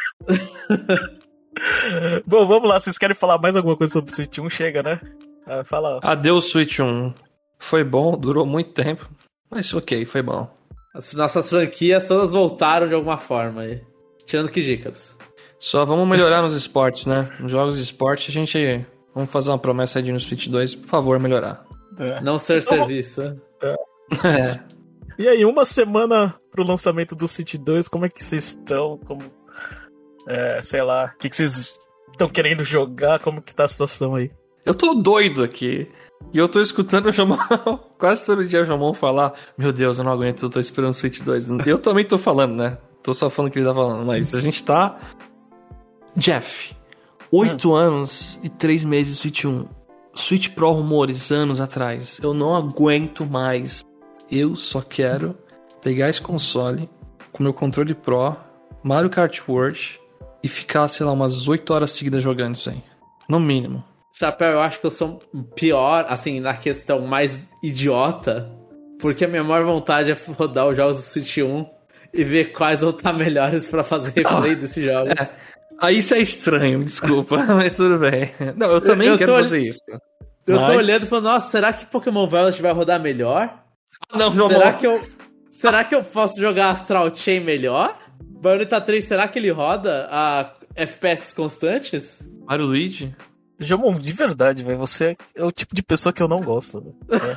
Bom, vamos lá. Vocês querem falar mais alguma coisa sobre o Switch um? Chega, né? Ah, fala. Adeus, Switch um. Foi bom, durou muito tempo. Mas ok, foi bom. As nossas franquias todas voltaram de alguma forma aí. Tirando Kijikas. Só vamos melhorar nos esportes, né? Nos jogos de esporte a gente... Vamos fazer uma promessa aí de no Switch dois, por favor, melhorar. É. Não ser então, serviço. É. É. E aí, uma semana pro lançamento do Switch dois, como é que vocês estão? Como... É, sei lá, o que, que vocês estão querendo jogar? Como que tá a situação aí? Eu tô doido aqui. E eu tô escutando o Jomon, quase todo dia o Jomon falar, meu Deus, eu não aguento, eu tô esperando o Switch dois. Eu também tô falando, né? Tô só falando o que ele tá falando, mas a gente tá... Jeff, oito hum. anos e três meses Switch um. Switch Pro rumores, anos atrás. Eu não aguento mais. Eu só quero pegar esse console com meu controle Pro, Mario Kart World e ficar, sei lá, umas oito horas seguidas jogando isso aí. No mínimo. Chapéu, eu acho que eu sou pior, assim, na questão mais idiota, porque a minha maior vontade é rodar os jogos do Switch um e ver quais vão estar melhores pra fazer replay desses jogos. É, aí isso é estranho, me desculpa, mas tudo bem. Não, eu também eu quero fazer isso. Eu mas... tô olhando e falando, nossa, será que Pokémon Violet vai rodar melhor? Não, não, será não. que eu Será que eu posso jogar Astral Chain melhor? Bayonetta três, será que ele roda a F P S constantes? Mario Luigi? Jamon, de verdade, velho, você é o tipo de pessoa que eu não gosto. É.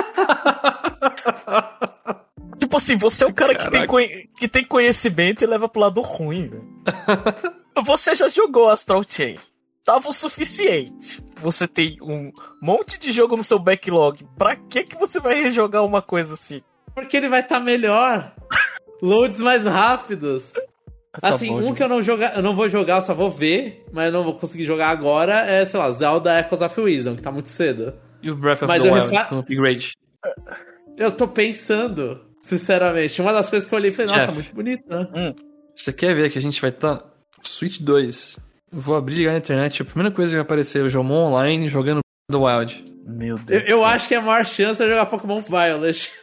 Tipo assim, você é o cara que tem, conhe- que tem conhecimento e leva pro lado ruim, velho. Você já jogou Astral Chain. Tava o suficiente. Você tem um monte de jogo no seu backlog. Pra que que você vai rejogar uma coisa assim? Porque ele vai estar tá melhor. Loads mais rápidos. Tá assim, bom, um gente. Que eu não, joga, eu não vou jogar, eu só vou ver, mas eu não vou conseguir jogar agora, é, sei lá, Zelda Echoes of Wisdom, que tá muito cedo. E o Breath of mas the eu Wild, refa... com upgrade. Eu tô pensando, sinceramente. Uma das coisas que eu olhei e falei, nossa, Jeff, muito bonito, né? Hum. Você quer ver que a gente vai estar... Tá... Switch dois. Eu vou abrir e ligar na internet, a primeira coisa que vai aparecer é o Jomon online jogando Breath of the Wild. Meu Deus. Eu, eu acho que a maior chance é jogar Pokémon Violet.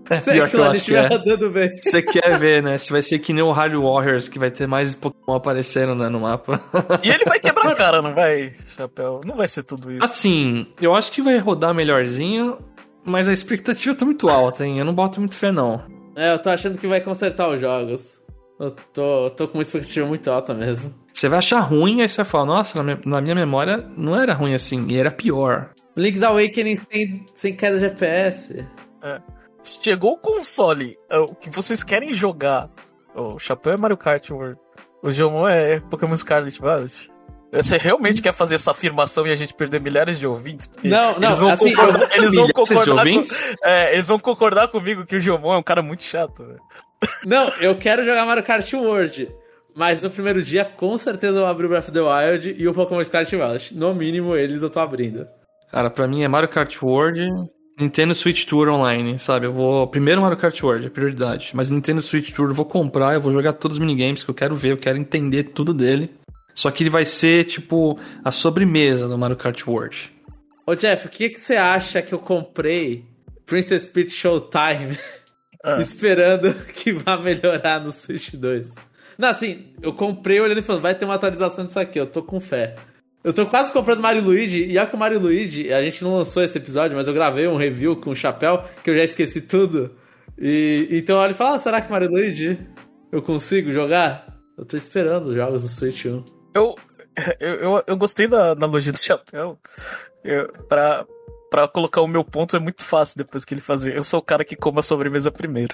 É Se pior que aquilo eu ali acho que estiver é. rodando bem. Você quer ver, né? Se vai ser que nem o Hard Warriors, que vai ter mais Pokémon aparecendo, né, no mapa. E ele vai quebrar a cara, não vai, Chapéu? Não vai ser tudo isso. Assim, eu acho que vai rodar melhorzinho, mas a expectativa tá muito alta, hein? Eu não boto muito fé, não. É, eu tô achando que vai consertar os jogos. Eu tô, eu tô com uma expectativa muito alta mesmo. Você vai achar ruim, aí você vai falar, nossa, na minha, na minha memória não era ruim assim, e era pior. Link's Awakening sem, sem queda de F P S. É. Chegou o console, o que vocês querem jogar. O Chapéu é Mario Kart World. O Jomon é Pokémon Scarlet Violet. Você realmente quer fazer essa afirmação e a gente perder milhares de ouvintes? Porque Não, não, eles vão assim, concordar, eu- eles vão milhares de concordar ouvintes? com, é, eles vão concordar comigo que o Jomon é um cara muito chato, velho. Não, eu quero jogar Mario Kart World. Mas no primeiro dia, com certeza eu vou abrir o Breath of the Wild e o Pokémon Scarlet Violet. No mínimo, eles eu tô abrindo. Cara, pra mim é Mario Kart World, Nintendo Switch Tour online, sabe? Eu vou... Primeiro Mario Kart World, é prioridade. Mas Nintendo Switch Tour eu vou comprar, eu vou jogar todos os minigames que eu quero ver, eu quero entender tudo dele. Só que ele vai ser, tipo, a sobremesa do Mario Kart World. Ô Jeff, o que, que você acha que eu comprei Princess Peach Showtime Ah. esperando que vá melhorar no Switch dois? Não, assim, eu comprei olhando e falando, vai ter uma atualização disso aqui, eu tô com fé. Eu tô quase comprando Mario e Luigi, e olha que o Mario e Luigi, a gente não lançou esse episódio, mas eu gravei um review com o Chapéu, que eu já esqueci tudo. E então olha e fala, ah, será que Mario e Luigi eu consigo jogar? Eu tô esperando os jogos do Switch um. Eu, eu, eu, eu gostei da analogia do Chapéu. Eu, pra, pra colocar o meu ponto é muito fácil depois que ele fazer. Eu sou o cara que come a sobremesa primeiro.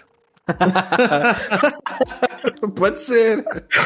Pode ser.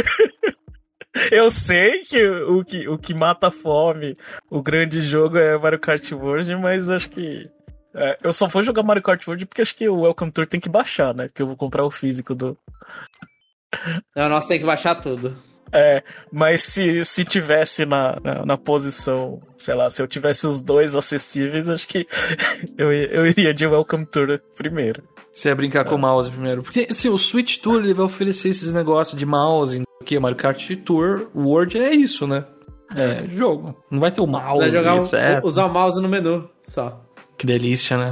Eu sei que o, que o que mata a fome, o grande jogo é Mario Kart World, mas acho que... É, eu só vou jogar Mario Kart World porque acho que o Welcome Tour tem que baixar, né? Porque eu vou comprar o físico do... Não, nossa, tem que baixar tudo. É, mas se, se tivesse na, na, na posição, sei lá, se eu tivesse os dois acessíveis, acho que eu, eu iria de Welcome Tour primeiro. Você ia brincar com o mouse primeiro. Porque, assim, o Switch Tour, ele vai oferecer esses negócios de mouse, que o Mario Kart Tour, o World é isso, né? É, jogo. Não vai ter o mouse, Vai jogar etcétera. o, usar o mouse no menu, só. Que delícia, né?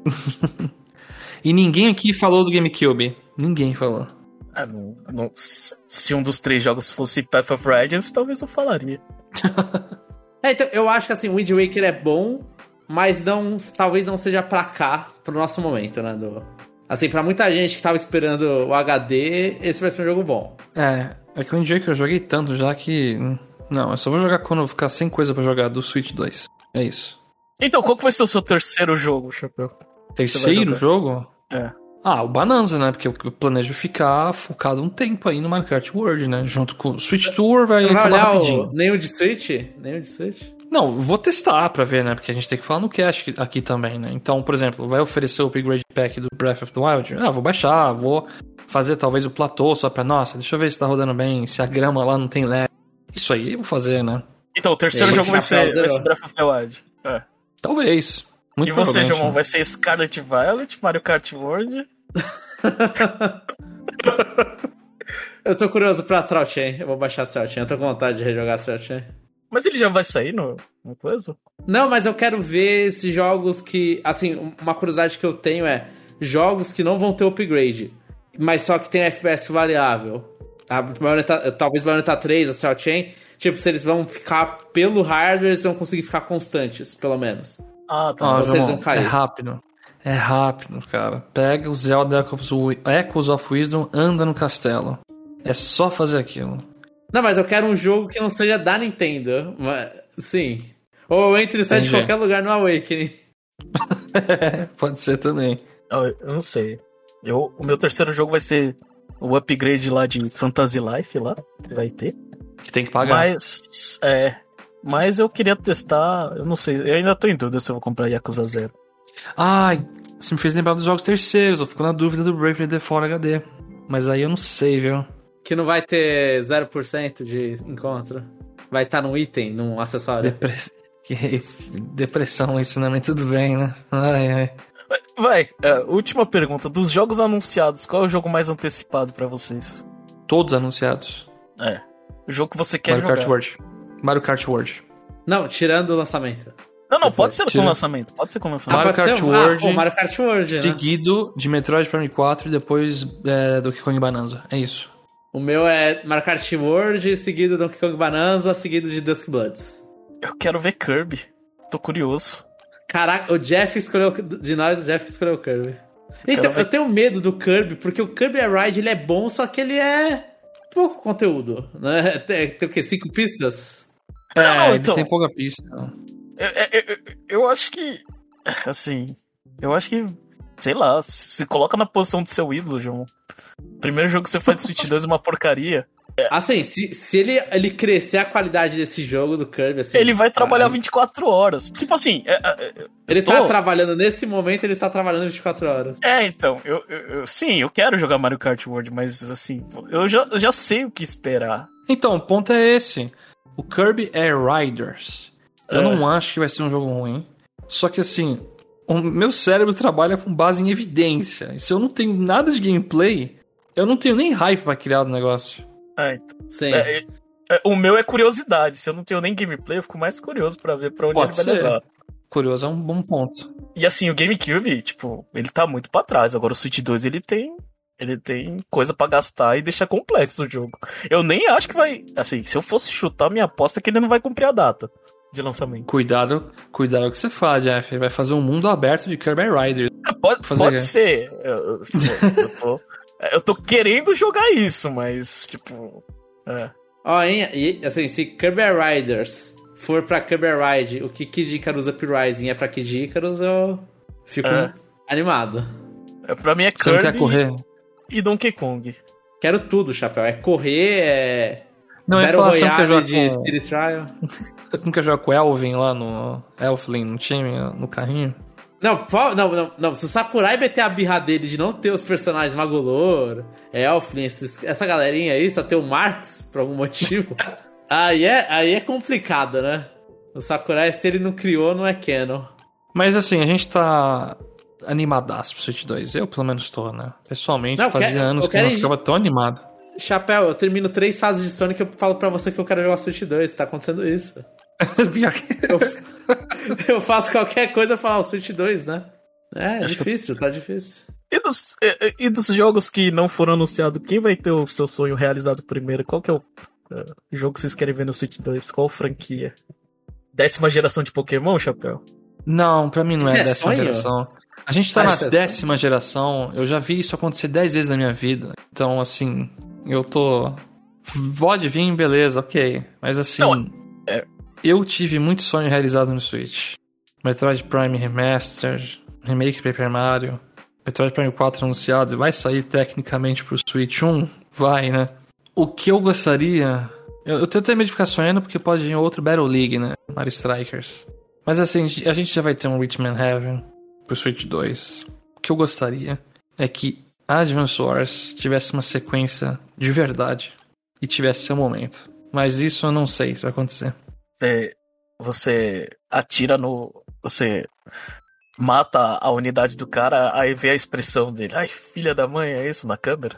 E ninguém aqui falou do GameCube. Ninguém falou. Ah, não, não, se um dos três jogos fosse Path of Radiance, talvez eu falaria. É, então, eu acho que assim, o Wind Waker é bom, mas não, talvez não seja pra cá, pro nosso momento, né? Do, assim, pra muita gente que tava esperando o H D, esse vai ser um jogo bom. É, é que o Wind Waker eu joguei tanto já que... Não, eu só vou jogar quando eu ficar sem coisa pra jogar do Switch dois. É isso. Então, qual que vai ser o seu terceiro jogo, Chapéu? Terceiro jogo? É. Ah, o Bonanza, né? Porque eu planejo ficar focado um tempo aí no Mario Kart World, né? Junto com o Switch Tour vai Não vai acabar olhar rapidinho. o, nem o de Switch? Nem o de Switch? Não, vou testar pra ver, né? Porque a gente tem que falar no cast aqui também, né? Então, por exemplo, vai oferecer o upgrade pack do Breath of the Wild? Ah, vou baixar, vou fazer talvez o platô só pra... Nossa, deixa eu ver se tá rodando bem, se a grama lá não tem lag. Isso aí eu vou fazer, né? Então, o terceiro Esse jogo vai Chapéu ser, vai ser zerou. Breath of the Wild. É. Talvez. Muito E você, provavelmente, João, né? vai ser Scarlet Violet, Mario Kart World? Eu tô curioso pro Astral Chain, eu vou baixar Astral Chain, eu tô com vontade de rejogar Astral Chain. Mas ele já vai sair no, no coisa? Não, mas eu quero ver esses jogos que... Assim, uma curiosidade que eu tenho é... Jogos que não vão ter upgrade, mas só que tem F P S variável. A Bayonetta, talvez Bayonetta três, a Astral Chain... Tipo, se eles vão ficar pelo hardware, eles vão conseguir ficar constantes, pelo menos. Ah, tá. Ah, Vocês João, vão cair. é rápido. É rápido, cara. Pega o Zelda Echoes of Wisdom, anda no castelo. É só fazer aquilo. Não, mas eu quero um jogo que não seja da Nintendo. Mas, sim. Ou eu entre e saia de Entendi. qualquer lugar no Awakening. Pode ser também. Eu, eu não sei. Eu, o meu terceiro jogo vai ser o upgrade lá de Fantasy Life lá, que vai ter. Que tem que pagar. Mas, é... Mas eu queria testar, eu não sei, eu ainda tô em dúvida se eu vou comprar Yakuza Zero. Ai, você me fez lembrar dos jogos terceiros. Eu fico na dúvida do Bravely Default H D. Mas aí eu não sei, viu? Que não vai ter zero por cento de encontro. Vai estar num item, num acessório. Depre... que... Depressão, ensinamento tudo bem, né? Ai, ai. Vai, é, última pergunta. Dos jogos anunciados, qual é o jogo mais antecipado pra vocês? Todos anunciados. É. O jogo que você quer Mario jogar. Kart World. Mario Kart World. Não, tirando o lançamento. Não, não, pode ser Tira. com lançamento. Pode ser com lançamento. Mario pode Kart ser? World, Ah, pô, Mario Kart World, né? seguido de Metroid Prime quatro e depois é, Donkey Kong Bonanza. É isso. O meu é Mario Kart World, seguido Donkey Kong Bonanza, seguido de Dusk Bloods. Eu quero ver Kirby. Tô curioso. Caraca, o Jeff escolheu... De nós, o Jeff que escolheu o Kirby. Então, ver. eu tenho medo do Kirby, porque o Kirby Air Ride ele é bom, só que ele é pouco conteúdo, né? Tem, tem o quê? Cinco pistas? É, Não, ele então- tem pouca pista. Eu, eu, eu, eu acho que. Assim. Eu acho que. Sei lá. Se coloca na posição do seu ídolo, João. Primeiro jogo que você faz de Switch dois é uma porcaria. Assim, se, se ele, ele crescer a qualidade desse jogo do Kirby, assim... Ele vai trabalhar ah, vinte e quatro horas. Tipo assim. É, é, Ele tô- tá trabalhando, nesse momento, ele está trabalhando vinte e quatro horas. é então. Eu, eu, eu- sim, eu quero jogar Mario Kart World, mas assim. Eu já, eu já sei o que esperar. Então, o ponto é esse. O Kirby Air Riders. Eu É. não acho que vai ser um jogo ruim. Só que assim, o meu cérebro trabalha com base em evidência. E se eu não tenho nada de gameplay, eu não tenho nem hype pra criar do negócio. É, então. Sim. É, é, é, o meu é curiosidade. Se eu não tenho nem gameplay, eu fico mais curioso pra ver pra onde Pode ele vai ser. levar. Curioso, é um bom ponto. E assim, o GameCube, tipo, ele tá muito pra trás. Agora o Switch dois, ele tem. Ele tem coisa pra gastar e deixar complexo o jogo. Eu nem acho que vai. Assim, se eu fosse chutar, minha aposta é que ele não vai cumprir a data de lançamento. Cuidado, cuidado com o que você faz, Jeff. Ele vai fazer um mundo aberto de Kirby Air Riders. Ah, pode fazer pode o quê? ser. Eu, eu, tipo, eu tô, eu tô querendo jogar isso, mas, tipo. É. Ó, hein, e, assim, se Kirby Air Riders for pra Kirby Air Ride, o que Kid Icarus Uprising é pra Kid Icarus, eu fico É. animado. É, pra mim é Você não quer Kirby correr? e Donkey Kong. Quero tudo, Chapéu. É correr, é... Não, é Battle falar assim que quer Royale jogar de com... Spirit Trial. Você não quer jogar com o Elvin lá no... Elflin no time, no carrinho? Não, fa- não, não, não. Se o Sakurai meter a birra dele de não ter os personagens Magolor, Elflin, esses- essa galerinha aí, só ter o Marx por algum motivo, aí, é, aí é complicado, né? O Sakurai, se ele não criou, não é canon. Mas assim, a gente tá animadaço pro Switch dois. Eu, pelo menos, tô, né? Pessoalmente, Não, eu fazia quero- anos eu que eu não quero- ficava tão animado. Chapéu, eu termino três fases de Sonic e eu falo pra você que eu quero jogar Switch dois. Tá acontecendo isso. Pior que... Eu, eu faço qualquer coisa e falo, ah, Switch dois, né? É, é Acho que- difícil, tá difícil. E dos, e, e dos jogos que não foram anunciados, quem vai ter o seu sonho realizado primeiro? Qual que é o uh, jogo que vocês querem ver no Switch dois? Qual franquia? Décima geração de Pokémon, Chapéu? Não, pra mim não Isso é é décima sonho? geração. A gente tá Ah, na isso é décima geração. Eu já vi isso acontecer dez vezes na minha vida. Então, assim, eu tô... Pode vir, beleza, ok. Mas assim, Não, é- eu tive muito sonho realizado no Switch. Metroid Prime Remastered, Remake de Paper Mario, Metroid Prime quatro anunciado, vai sair tecnicamente pro Switch um? Vai, né? O que eu gostaria... Eu, eu tenho até medo de ficar sonhando porque pode vir outro Battle League, né? Mario Strikers. Mas assim, a gente já vai ter um Richman Heaven pro Switch dois. O que eu gostaria é que Advance Wars tivesse uma sequência de verdade e tivesse seu momento. Mas isso eu não sei se vai acontecer. Você, você atira no... Você mata a unidade do cara, aí vê a expressão dele. Ai, filha da mãe, é isso na câmera?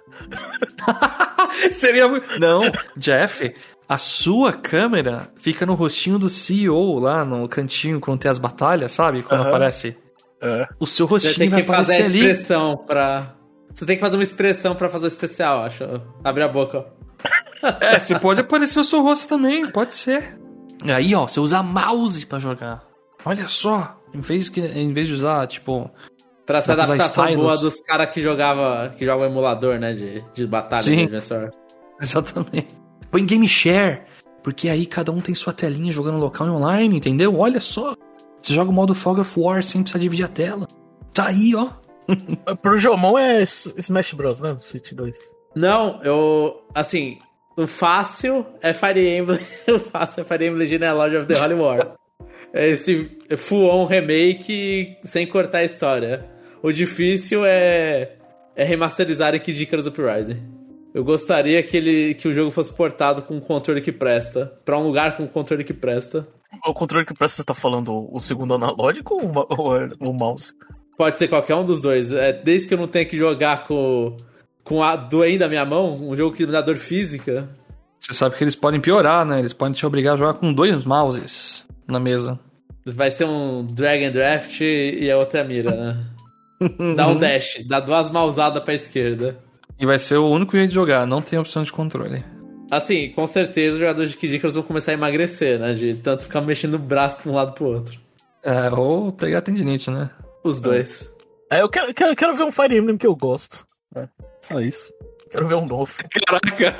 Seria muito... Não, Jeff, a sua câmera fica no rostinho do C E O lá no cantinho quando tem as batalhas, sabe? Quando Aham. aparece. É. O seu Você rostinho tem vai que fazer a aparecer ali. expressão pra... Você tem que fazer uma expressão pra fazer o especial, acho. Abre a boca. É, você pode aparecer o seu rosto também, pode ser. Aí, ó, você usa mouse pra jogar. Olha só, em vez, que, em vez de usar, tipo... Pra essa Dá pra usar adaptação stylus. boa dos caras que jogava que jogam emulador, né? De, de batalha. Sim. De Advance Wars. Exatamente. Põe Game Share, porque aí cada um tem sua telinha jogando local e online, entendeu? Olha só. Você joga o modo Fog of War sem precisar dividir a tela. Tá aí, ó. Pro Jomon é S- Smash Bros, né? No Switch dois. Não, eu... Assim, o fácil é Fire Emblem. O fácil é Fire Emblem Genealogy of the Holy War. É esse full-on remake sem cortar a história. O difícil é... É remasterizar Kid Icarus Uprising. Eu gostaria que, ele, que o jogo fosse portado com um controle que presta. Pra um lugar com um controle que presta. O controle que presta, você tá falando o segundo analógico ou o ma- ou é o mouse? Pode ser qualquer um dos dois. É, desde que eu não tenha que jogar com, com a doendo da minha mão, um jogo que me dá dor física. Você sabe que eles podem piorar, né? Eles podem te obrigar a jogar com dois mouses na mesa. Vai ser um drag and draft e a outra mira, né? Dá um dash, dá duas mausadas pra esquerda. E vai ser o único jeito de jogar, não tem opção de controle. Assim, com certeza os jogadores de Kid Icarus vão começar a emagrecer, né? De tanto ficar mexendo o braço pra um lado pro outro. É, ou pegar tendinite, né? Os dois. É, eu quero, quero, quero ver um Fire Emblem que eu gosto. É, só isso. Quero ver um novo. Caraca!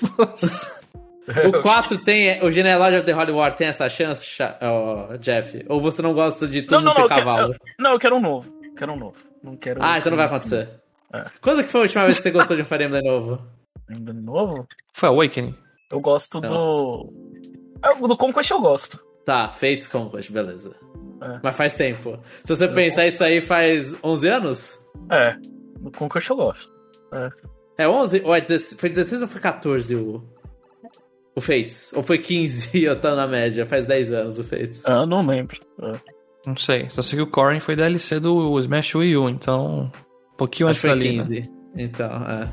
O quatro tem. O Genealogy of the Holy War tem essa chance, oh, Jeff? Ou você não gosta de tudo não, não, ter não, cavalo? Eu, não, eu quero um novo. Quero um novo. Não quero. Ah, então não vai acontecer. É. Quando que foi a última vez que você gostou de um Fire Emblem novo? Emblem novo? Foi Awakening. Eu gosto não. do. Do Conquest eu gosto. Tá, Fates Conquest, beleza. É. Mas faz tempo. Se você eu pensar isso aí faz onze anos? É. Do Conquest eu gosto. É. É onze? Ou é dezesseis? Foi dezesseis ou foi quatorze o. O Fates? Ou foi quinze e eu tô na média? Faz dez anos o Fates. Ah, não lembro. É. Não sei. Só sei que o Corrin foi D L C do Smash Wii U, então. Um pouquinho Acho antes foi da quinze. Lina. Então, é.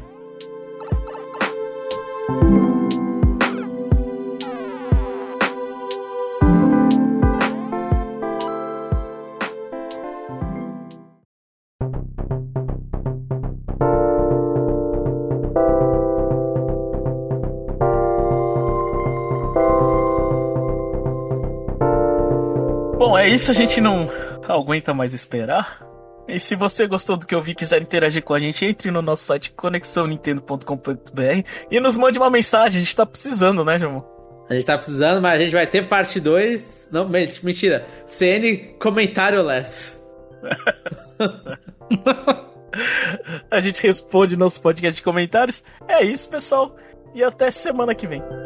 Bom, é isso, a gente não aguenta mais esperar. E se você gostou do que eu vi e quiser interagir com a gente, entre no nosso site conexão nintendo ponto com ponto b r e nos mande uma mensagem, a gente tá precisando, né, João? A gente tá precisando, mas a gente vai ter parte dois. Não, mentira. C N comentário less. A gente responde nosso podcast de comentários. É isso, pessoal. E até semana que vem.